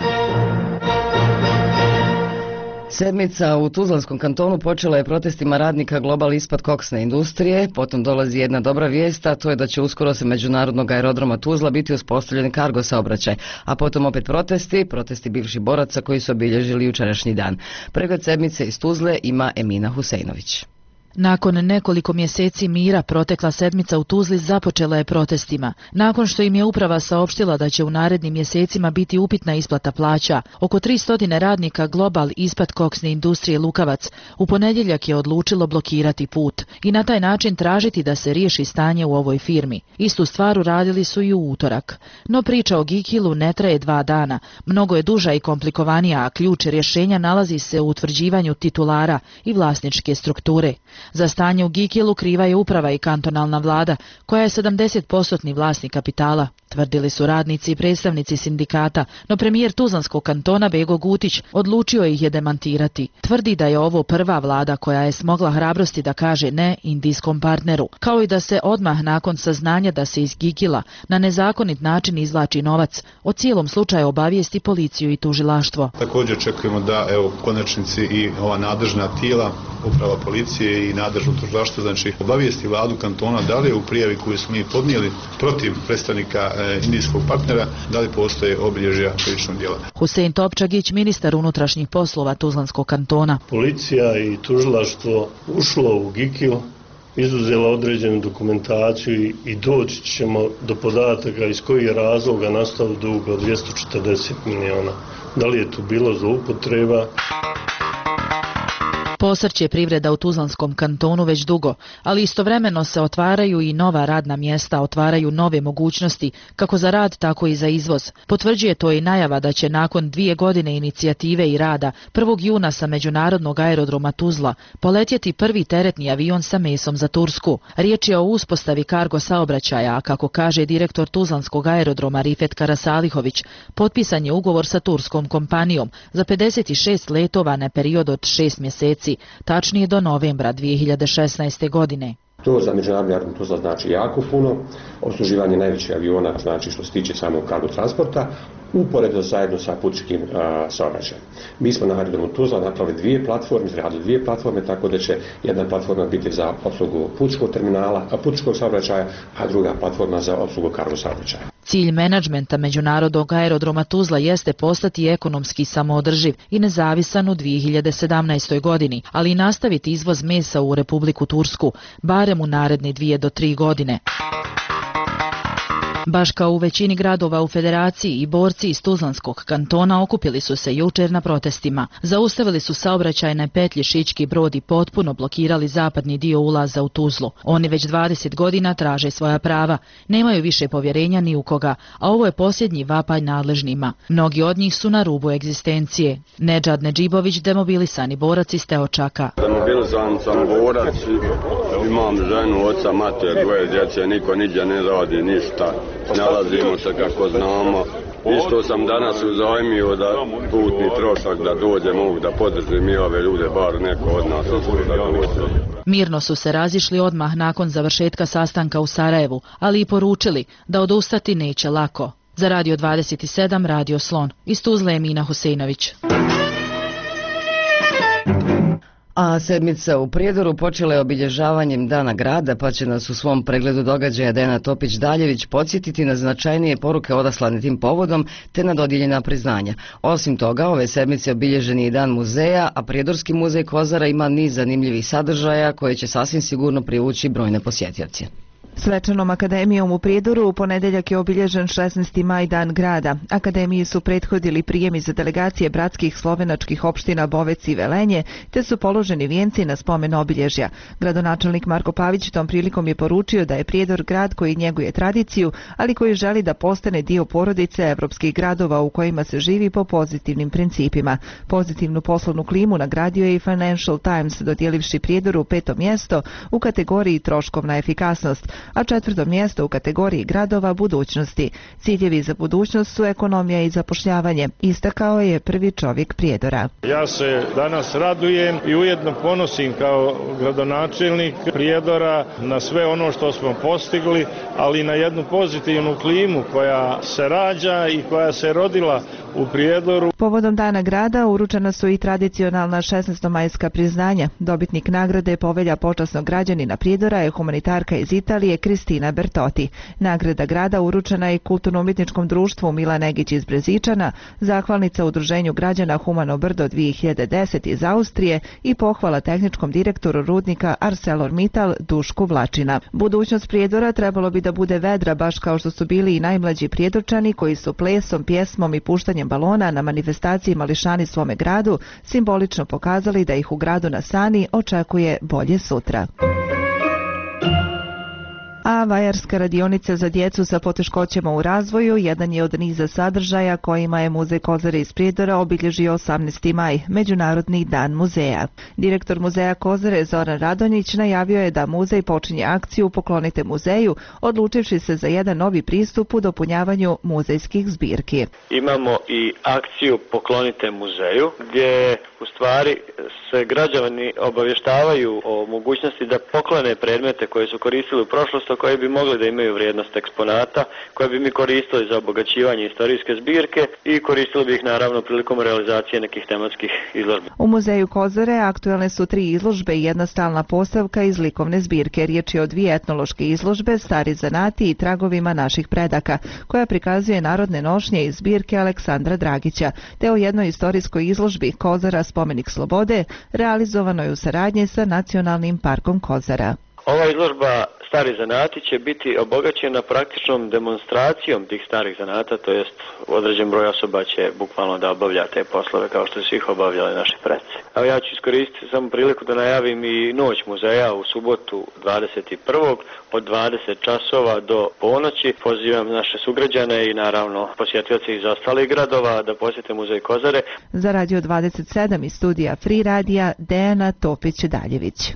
Speaker 1: Sedmica u Tuzlanskom kantonu počela je protestima radnika Global ispad koksne industrije, potom dolazi jedna dobra vijest, a to je da će uskoro se međunarodnog aerodroma Tuzla biti uspostavljen kargo saobraćaj, a potom opet protesti, protesti bivših boraca koji su obilježili jučerašnji dan. Pregled sedmice iz Tuzle ima Emina Huseinović.
Speaker 8: Nakon nekoliko mjeseci mira, protekla sedmica u Tuzli započela je protestima. Nakon što im je uprava saopštila da će u narednim mjesecima biti upitna isplata plaća, oko tristo radnika Global ispad koksne industrije Lukavac u ponedjeljak je odlučilo blokirati put i na taj način tražiti da se riješi stanje u ovoj firmi. Istu stvar uradili su i u utorak. No priča o Gikilu ne traje dva dana. Mnogo je duža i komplikovanija, a ključ rješenja nalazi se u utvrđivanju titulara i vlasničke strukture. Za stanje u Gikilu kriva je uprava i kantonalna vlada, koja je sedamdeset posto vlasnik kapitala, tvrdili su radnici i predstavnici sindikata, no premijer Tuzlanskog kantona Bego Gutić odlučio ih je demantirati. Tvrdi da je ovo prva vlada koja je smogla hrabrosti da kaže ne indijskom partneru, kao i da se odmah nakon saznanja da se iz Gikila na nezakonit način izvlači novac, o cijelom slučaju obavijesti policiju i tužilaštvo.
Speaker 9: Također očekujemo da evo u konačnici i ova nadležna tijela, uprava policije i nadležno tužilaštvo, znači obavijesti vladu kantona da li je u prijavi koju smo mi podnijeli protiv predstavnika e, indijskog partnera, da li postoje obilježja krivičnog djela.
Speaker 8: Husein Topčagić, ministar unutrašnjih poslova Tuzlanskog kantona.
Speaker 10: Policija i tužilaštvo ušlo u Gikil, izuzela određenu dokumentaciju i doći ćemo do podataka iz kojih je razloga nastao dug od dvjesto četrdeset miliona. Da li je tu bilo zloupotreba?
Speaker 8: Posrće privreda u Tuzlanskom kantonu već dugo, ali istovremeno se otvaraju i nova radna mjesta, otvaraju nove mogućnosti, kako za rad, tako i za izvoz. Potvrđuje to i najava da će nakon dvije godine inicijative i rada prvog juna sa međunarodnog aerodroma Tuzla poletjeti prvi teretni avion sa mesom za Tursku. Riječ je o uspostavi kargo saobraćaja, a kako kaže direktor Tuzlanskog aerodroma Rifet Karasalihović, potpisan je ugovor sa turskom kompanijom za pedeset šest letova na period od šest mjeseci, tačnije do novembra dvije hiljade šesnaeste. godine.
Speaker 26: To za međunarodni aerodrom Tuzla znači jako puno, obsluživanje najvećih aviona znači što se tiče samog kargo transporta, uporedo zajedno sa putničkim saobraćajem. Mi smo na aerodromu Tuzla napravili dvije platforme, izradili dvije platforme, tako da će jedna platforma biti za opslugu putničkog terminala, a putničkog saobraćaja, a druga platforma za opslugu kargo saobraćaja.
Speaker 8: Cilj menadžmenta međunarodnog aerodroma Tuzla jeste postati ekonomski samoodrživ i nezavisan u dvije hiljade sedamnaestoj. godini, ali i nastaviti izvoz mesa u Republiku Tursku, barem u naredne dvije do tri godine. Baš kao u većini gradova u Federaciji, i borci iz Tuzlanskog kantona okupili su se jučer na protestima. Zaustavili su saobraćajne petlje Šički Brod i potpuno blokirali zapadni dio ulaza u Tuzlu. Oni već dvadeset godina traže svoja prava, nemaju više povjerenja ni u koga, a ovo je posljednji vapaj nadležnima. Mnogi od njih su na rubu egzistencije. Nedžad Nedžibović, demobilisani borac iz Teočaka.
Speaker 11: Demobilisan sam borac, imam ženu, oca, mater, dvoje djece, niko niđe ne radi ništa, nalazimo se kako znamo. Isto sam danas uzajmio da putni trošak da dođem ovdje da podržim i ove ljude, bar neko od nas da dođe.
Speaker 8: Mirno su se razišli odmah nakon završetka sastanka u Sarajevu, ali i poručili da odustati neće lako. Za Radio dvadeset sedam, Radio Slon. Iz Tuzle je Mina Huseinović.
Speaker 1: A sedmica u Prijedoru počela je obilježavanjem Dana grada, pa će nas u svom pregledu događaja Dejana Topić-Daljević podsjetiti na značajnije poruke odaslane tim povodom te na dodijeljena priznanja. Osim toga, ove sedmice obilježen je i Dan muzeja, a Prijedorski muzej Kozara ima niz zanimljivih sadržaja koje će sasvim sigurno privući brojne posjetioce.
Speaker 12: Svečanom akademijom u Prijedoru u ponedjeljak je obilježen šesnaesti maj, Dan grada. Akademiji su prethodili prijemi za delegacije bratskih slovenačkih opština Bovec i Velenje, te su položeni vijenci na spomen obilježja. Gradonačelnik Marko Pavić tom prilikom je poručio da je Prijedor grad koji njeguje tradiciju, ali koji želi da postane dio porodice evropskih gradova u kojima se živi po pozitivnim principima. Pozitivnu poslovnu klimu nagradio je i Financial Times, dodijelivši Prijedoru peto mjesto u kategoriji troškovna efikasnost, a četvrto mjesto u kategoriji gradova budućnosti. Ciljevi za budućnost su ekonomija i zapošljavanje, istakao je prvi čovjek Prijedora.
Speaker 10: Ja se danas radujem i ujedno ponosim kao gradonačelnik Prijedora na sve ono što smo postigli, ali i na jednu pozitivnu klimu koja se rađa i koja se rodila u Prijedoru.
Speaker 12: Povodom Dana grada uručena su i tradicionalna šesnaestomajska priznanja. Dobitnik nagrade Povelja počasnog građanina Prijedora je humanitarka iz Italije Kristina Bertoti. Nagrada grada uručena je Kulturno-umjetničkom društvu Milan Negić iz Brezičana, zahvalnica Udruženju građana Humano Brdo dvije hiljade deset iz Austrije i pohvala tehničkom direktoru rudnika ArcelorMittal Dušku Vlačina. Budućnost Prijedora trebalo bi da bude vedra, baš kao što su bili i najmlađi Prijedorčani koji su plesom, pjesmom i puštanjem balona na manifestaciji Mališani svome gradu simbolično pokazali da ih u gradu na Sani očekuje bolje sutra. A vajarska radionica za djecu sa poteškoćama u razvoju jedan je od niza sadržaja kojima je Muzej Kozare iz Prijedora obilježio osamnaesti maj, Međunarodni dan muzeja. Direktor Muzeja Kozare Zoran Radonjić najavio je da muzej počinje akciju Poklonite muzeju, odlučivši se za jedan novi pristup u dopunjavanju muzejskih zbirki.
Speaker 13: Imamo i akciju Poklonite muzeju, gdje u stvari se građani obavještavaju o mogućnosti da poklone predmete koje su koristili u prošlosti, koje bi mogli da imaju vrijednost eksponata, koje bi mi koristili za obogaćivanje istorijske zbirke i koristili bi ih naravno prilikom realizacije nekih tematskih izložbi.
Speaker 12: U Muzeju Kozare aktuelne su tri izložbe i jedna stalna postavka iz likovne zbirke. Riječ je o dvije etnološke izložbe, Stari zanati i tragovima naših predaka, koja prikazuje narodne nošnje iz zbirke Aleksandra Dragića, te o jednoj istorijskoj izložbi Kozara spomenik slobode, realizovanoj u saradnji sa Nacionalnim parkom Kozara.
Speaker 13: Ova izložba Stari zanati će biti obogaćena praktičnom demonstracijom tih starih zanata, to jest određen broj osoba će bukvalno da obavlja te poslove kao što su ih obavljali naši preci. Evo ja ću iskoristiti samo priliku da najavim i noć muzeja u subotu dvadeset prvog od dvadeset časova do ponoći. Pozivam naše sugrađane i naravno posjetioce iz ostalih gradova da posjete Muzej Kozare.
Speaker 12: Za Radio dvadeset sedam iz studija Free Radija Dejana Topić-Daljević.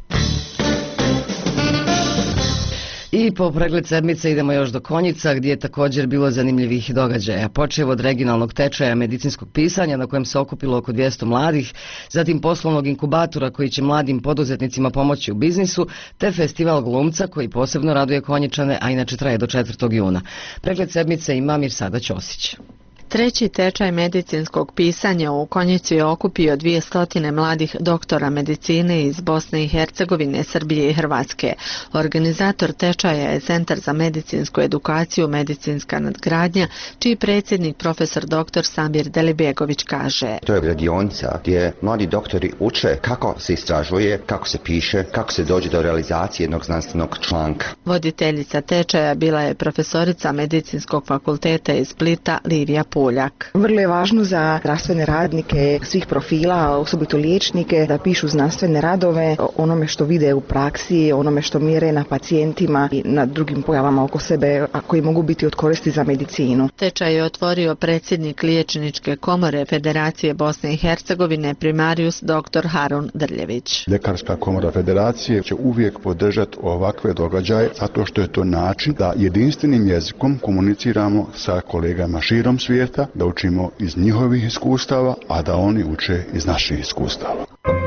Speaker 1: I po pregled sedmice idemo još do Konjica, gdje je također bilo zanimljivih događaja. Počev od regionalnog tečaja medicinskog pisanja na kojem se okupilo oko dvjesto mladih, zatim poslovnog inkubatora koji će mladim poduzetnicima pomoći u biznisu, te festival glumca koji posebno raduje Konjičane, a inače traje do četvrtog juna. Pregled sedmice ima Mirsada Ćosić.
Speaker 14: Treći tečaj medicinskog pisanja u Konjicu je okupio dvije stotine mladih doktora medicine iz Bosne i Hercegovine, Srbije i Hrvatske. Organizator tečaja je Centar za medicinsku edukaciju Medicinska nadgradnja, čiji predsjednik profesor doktor Samir Delibegović kaže.
Speaker 15: To je radionica gdje mladi doktori uče kako se istražuje, kako se piše, kako se dođe do realizacije jednog znanstvenog članka.
Speaker 14: Voditeljica tečaja bila je profesorica Medicinskog fakulteta iz Splita Livija Puljak.
Speaker 16: Vrlo je važno za zdravstvene radnike svih profila, osobito liječnike, da pišu znanstvene radove o onome što vide u praksi, onome što mjere na pacijentima i na drugim pojavama oko sebe, a koji mogu biti od koristi za medicinu.
Speaker 14: Tečaj je otvorio predsjednik Liječničke komore Federacije Bosne i Hercegovine, primarius doktor Harun Drljević.
Speaker 17: Ljekarska komora Federacije će uvijek podržati ovakve događaje zato što je to način da jedinstvenim jezikom komuniciramo sa kolegama širom svijeta, da učimo iz njihovih iskustava, a da oni uče iz naših iskustava.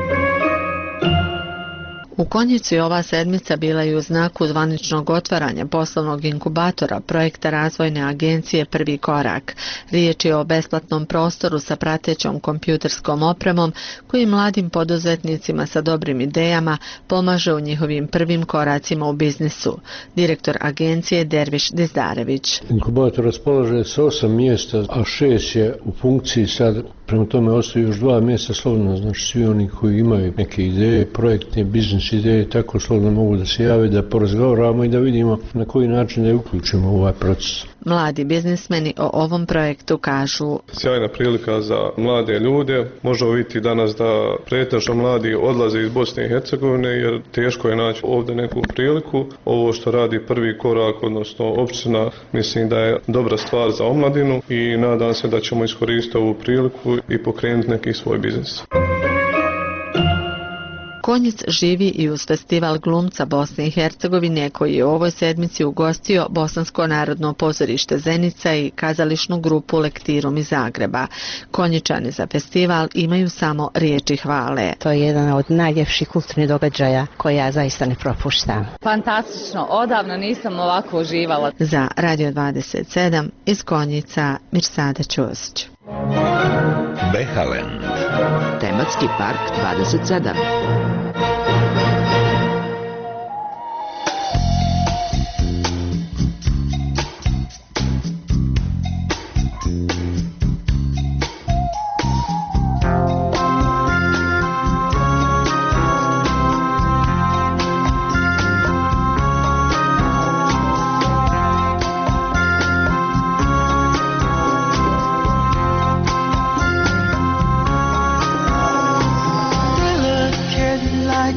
Speaker 14: U Konjicu je ova sedmica bila i u znaku zvaničnog otvaranja poslovnog inkubatora projekta razvojne agencije Prvi korak. Riječ je o besplatnom prostoru sa pratećom kompjuterskom opremom koji mladim poduzetnicima sa dobrim idejama pomaže u njihovim prvim koracima u biznisu. Direktor agencije Derviš Dizdarević.
Speaker 18: Inkubator raspolaže sa osam mjesta, a šest je u funkciji sad. Prema tome ostaju još dva mjesta slobodno, znači svi oni koji imaju neke ideje, projektne, biznis ideje, tako slobodno mogu da se jave, da porazgovaramo i da vidimo na koji način da je uključimo u ovaj proces.
Speaker 14: Mladi biznismeni o ovom projektu kažu.
Speaker 20: Sjajna prilika za mlade ljude. Možemo vidjeti danas da pretežno mladi odlaze iz Bosne i Hercegovine jer teško je naći ovdje neku priliku. Ovo što radi Prvi korak, odnosno opština, mislim da je dobra stvar za omladinu i nadam se da ćemo iskoristiti ovu priliku i pokrenuti neki svoj biznis.
Speaker 14: Konjic živi i uz festival glumca Bosne i Hercegovine koji je u ovoj sedmici ugostio Bosansko narodno pozorište Zenica i kazališnu grupu Lektirum iz Zagreba. Konjičani za festival imaju samo riječi hvale.
Speaker 27: To je jedan od najljepših kulturnih događaja koje ja zaista ne propuštam.
Speaker 28: Fantastično, odavno nisam ovako uživala.
Speaker 14: Za Radio dvadeset sedam iz Konjica Mirsada Ćosić.
Speaker 2: Behalen.
Speaker 3: Tematski park dvadeset sedam.
Speaker 5: Like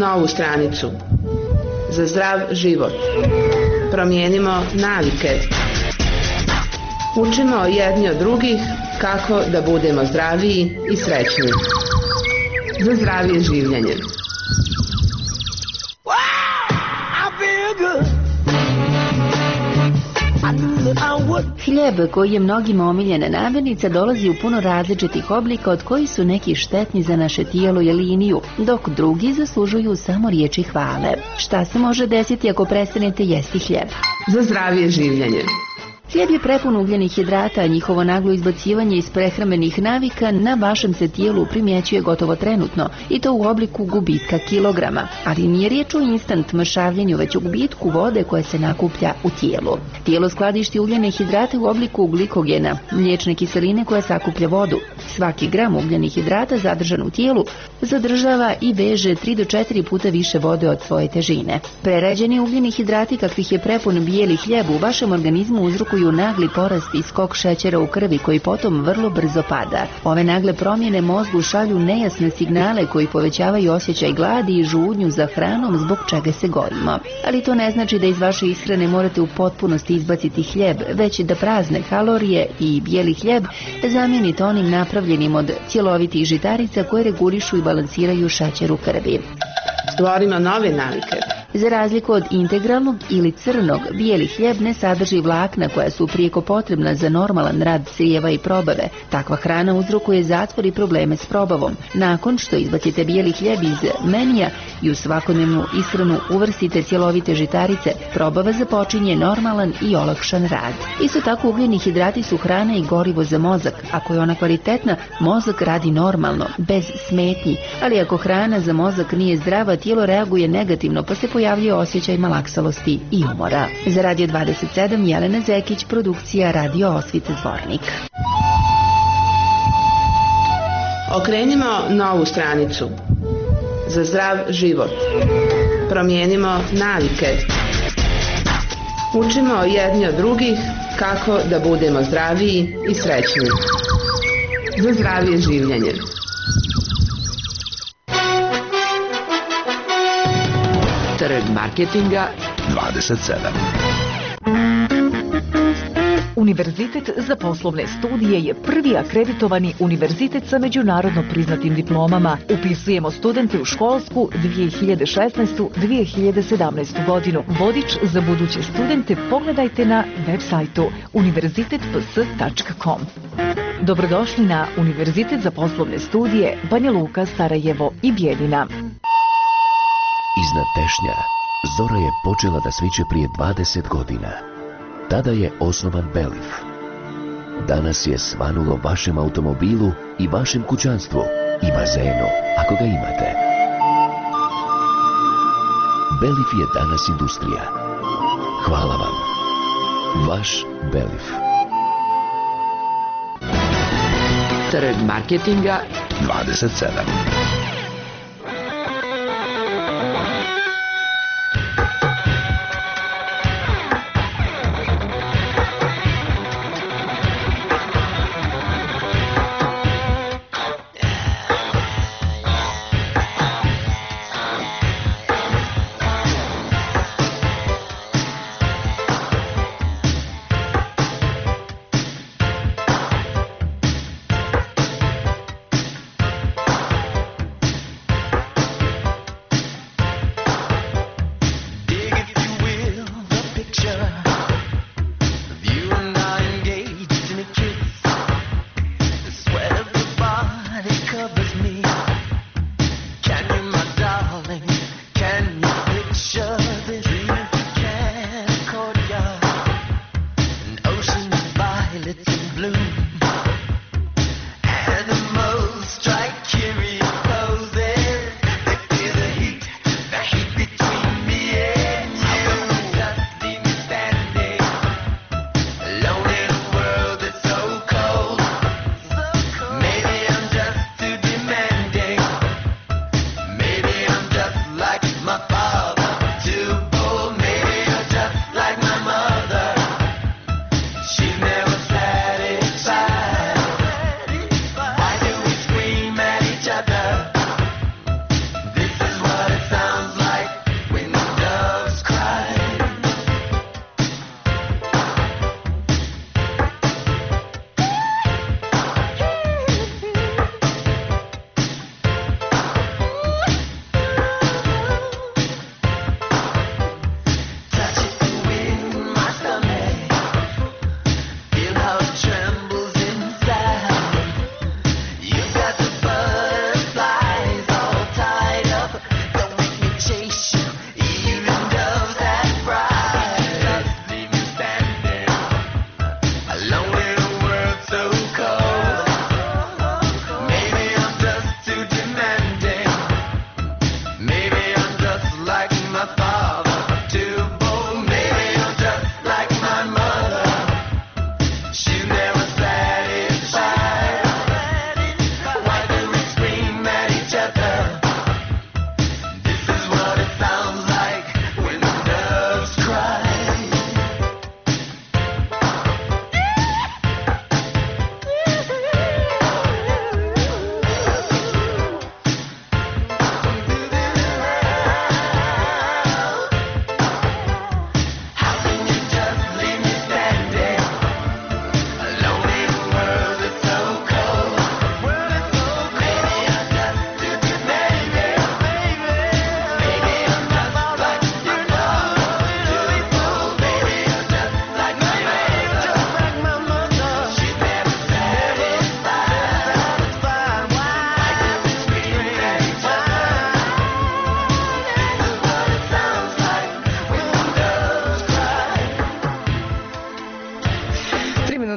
Speaker 3: novu stranicu. Za zdrav život. Promijenimo navike. Učimo jedni od drugih kako da budemo zdraviji i srećni. Za zdravije življenje.
Speaker 4: Hljeb, koji je mnogima omiljena namirnica, dolazi u puno različitih oblika, od kojih su neki štetni za naše tijelo i liniju, dok drugi zaslužuju samo riječi hvale. Šta se može desiti ako prestanete jesti hljeb?
Speaker 3: Za zdravije življenje.
Speaker 4: Hljeb je prepun ugljenih hidrata, a njihovo naglo izbacivanje iz prehrambenih navika na vašem se tijelu primjećuje gotovo trenutno, i to u obliku gubitka kilograma. Ali nije riječ o instant mršavljenju, već o gubitku vode koja se nakuplja u tijelu. Tijelo skladišti ugljene hidrate u obliku glikogena, mliječne kiseline koja sakuplja vodu. Svaki gram ugljenih hidrata zadržan u tijelu zadržava i veže tri do četiri puta više vode od svoje težine. Prerađeni ugljeni hidrati, kakvih je prepun bijeli hljeb, u vašem organizmu uzrokuju nagli porast i skok šećera u krvi, koji potom vrlo brzo pada. Ove nagle promjene mozgu šalju nejasne signale koji povećavaju osjećaj gladi i žudnju za hranom, zbog čega se gojimo. Ali to ne znači da iz vaše ishrane morate u potpunosti izbaciti hljeb, već da prazne kalorije i bijeli hljeb zamijenite onim napravljenim od cjelovitih žitarica koje regulišu i balansiraju šećer u krvi.
Speaker 3: Stvorimo nove navike.
Speaker 4: Za razliku od integralnog ili crnog, bijeli hljeb ne sadrži vlakna koja su prijeko potrebna za normalan rad crijeva i probave. Takva hrana uzrokuje zatvor i probleme s probavom. Nakon što izbacite bijeli hljeb iz menija i u svakodnevnu ishranu uvrstite cjelovite žitarice, probava započinje normalan i olakšan rad. Isto tako, ugljeni hidrati su hrana i gorivo za mozak. Ako je ona kvalitetna, mozak radi normalno, bez smetnji, ali ako hrana za mozak nije zdrava, tijelo reaguje negativno, pa se pojavljuje osjećaj malaksalosti i umora. Za Radio dvadeset sedam, Jelena Zekić, produkcija Radio Osvit Zvornik.
Speaker 3: Okrenimo novu stranicu. Za zdrav život. Promijenimo navike. Učimo jedni od drugih kako da budemo zdraviji i srećni. Za zdravije življenje.
Speaker 6: Trg marketinga dvadeset sedam.
Speaker 19: Univerzitet za poslovne studije je prvi akreditovani univerzitet sa međunarodno priznatim diplomama. Upisujemo studente u školsku dvije hiljade šesnaestu dvije hiljade sedamnaestu godinu. Vodič za buduće studente pogledajte na web sajtu univerzitet p s tačka com. Dobrodošli na Univerzitet za poslovne studije Banja Luka, Sarajevo i Bijeljina.
Speaker 21: Iznad Tešnja zora je počela da sviće prije dvadeset godina. Tada je osnovan Belif. Danas je svanulo vašem automobilu i vašem kućanstvu i bazenu, ako ga imate. Belif je danas industrija. Hvala vam. Vaš Belif.
Speaker 6: Trg marketinga dvadeset sedam.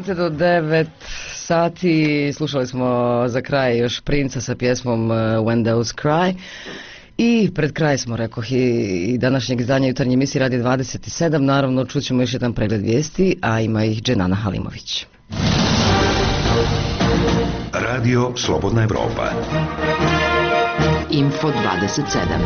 Speaker 1: minute do devet sati. Slušali smo za kraj još Princa sa pjesmom When Those Cry. I pred kraj smo, rekoh, i, i današnjeg izdanja jutarnje emisije Radio dvadeset sedam. Naravno, čućemo još jedan pregled vijesti, a ima ih Dženana Halimović.
Speaker 2: Radio Slobodna Evropa.
Speaker 3: Info dvadeset sedam.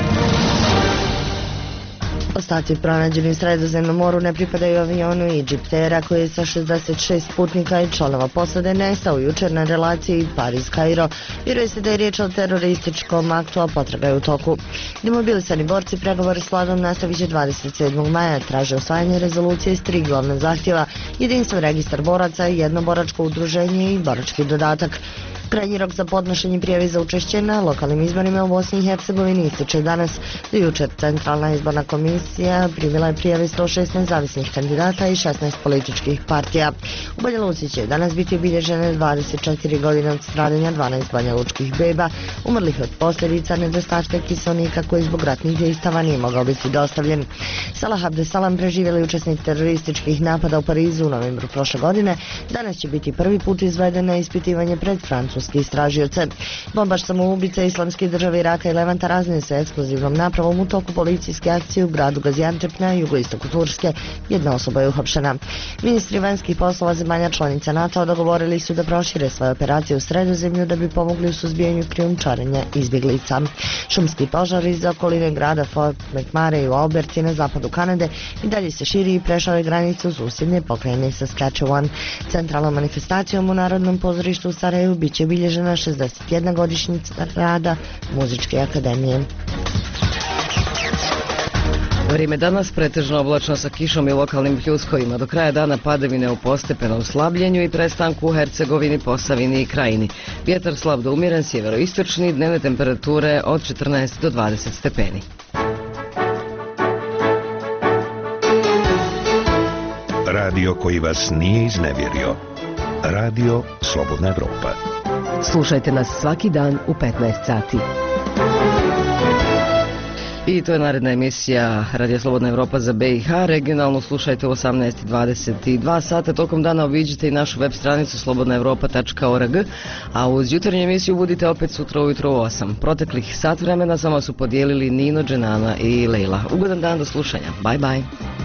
Speaker 7: Ostaci pronađeni u Sredozemnom moru ne pripadaju avionu Egyptera koji je sa šezdeset šest putnika i članova posade nestao jučer na relaciji Pariz-Kairo. Vjeruje se da je riječ o terorističkom aktu, a potraga je u toku. Demobilisani borci pregovori s vladom nastavit će dvadeset sedmog maja. Traže osvajanje rezolucije s tri glavna zahtjeva: jedinstven registar boraca, jedno boračko udruženje i borački dodatak. Krajnji rok za podnošenje prijave za učešće na lokalnim izborima u Bosni i Hercegovini ističe danas. Do jučer Centralna izborna komisija primila je prijave sto šest nezavisnih kandidata i šesnaest političkih partija. U Banja Luci će danas biti obilježene dvadeset četiri godine od stradanja dvanaest banjalučkih beba, umrlih od posljedica nedostatka kiselnika koji zbog ratnih dejstava nije mogao biti dostavljen. Salah Abdesalam, preživjeli učesnik terorističkih napada u Parizu u novembru prošle godine, danas će biti prvi put izveden na ispitivanje pred Francuskom istražioce. Bombaš samoubice Islamske države Iraka i Levanta raznio se eksplozivnom napravom u toku policijske akcije u gradu Gaziantep na jugoistoku Turske. Jedna osoba je uhapšena. Ministri vanjskih poslova zemalja članica NATO dogovorili su da prošire svoje operacije u Sredozemlju da bi pomogli u suzbijanju krijumčarenja izbjeglica. Šumski požar iz okoline grada Fort McMurray u Alberti na zapadu Kanade i dalje se širi i prešao je granicu susjedne pokrajine Saskatchewan. Centralnom manifestacijom u Narodnom pozorištu u Sarajevu bit će obilježena šezdeset jedna godišnjica rada Muzičke akademije.
Speaker 1: Vrijeme danas pretežno oblačno sa kišom i lokalnim pljuskovima. Do kraja dana padavine u postepenom slabljenju i prestanku u Hercegovini, Posavini i Krajini. Vjetar slab do umjeren, sjeveroistočni, dnevne temperature od četrnaest do dvadeset stepeni.
Speaker 2: Radio koji vas nije iznevjerio. Radio Slobodna Evropa.
Speaker 3: Slušajte nas svaki dan u petnaest sati.
Speaker 1: I to je naredna emisija Radio Slobodna Evropa za B i H. Regionalno slušajte u osamnaest i dvadeset dva sata. Tokom dana obiđite i našu web stranicu slobodna evropa tačka org, a uz jutarnju emisiju budite opet sutra ujutro u osam. Proteklih sat vremena samo su podijelili Nino, Dženana i Lejla. Ugodan dan, do slušanja. Bye bye.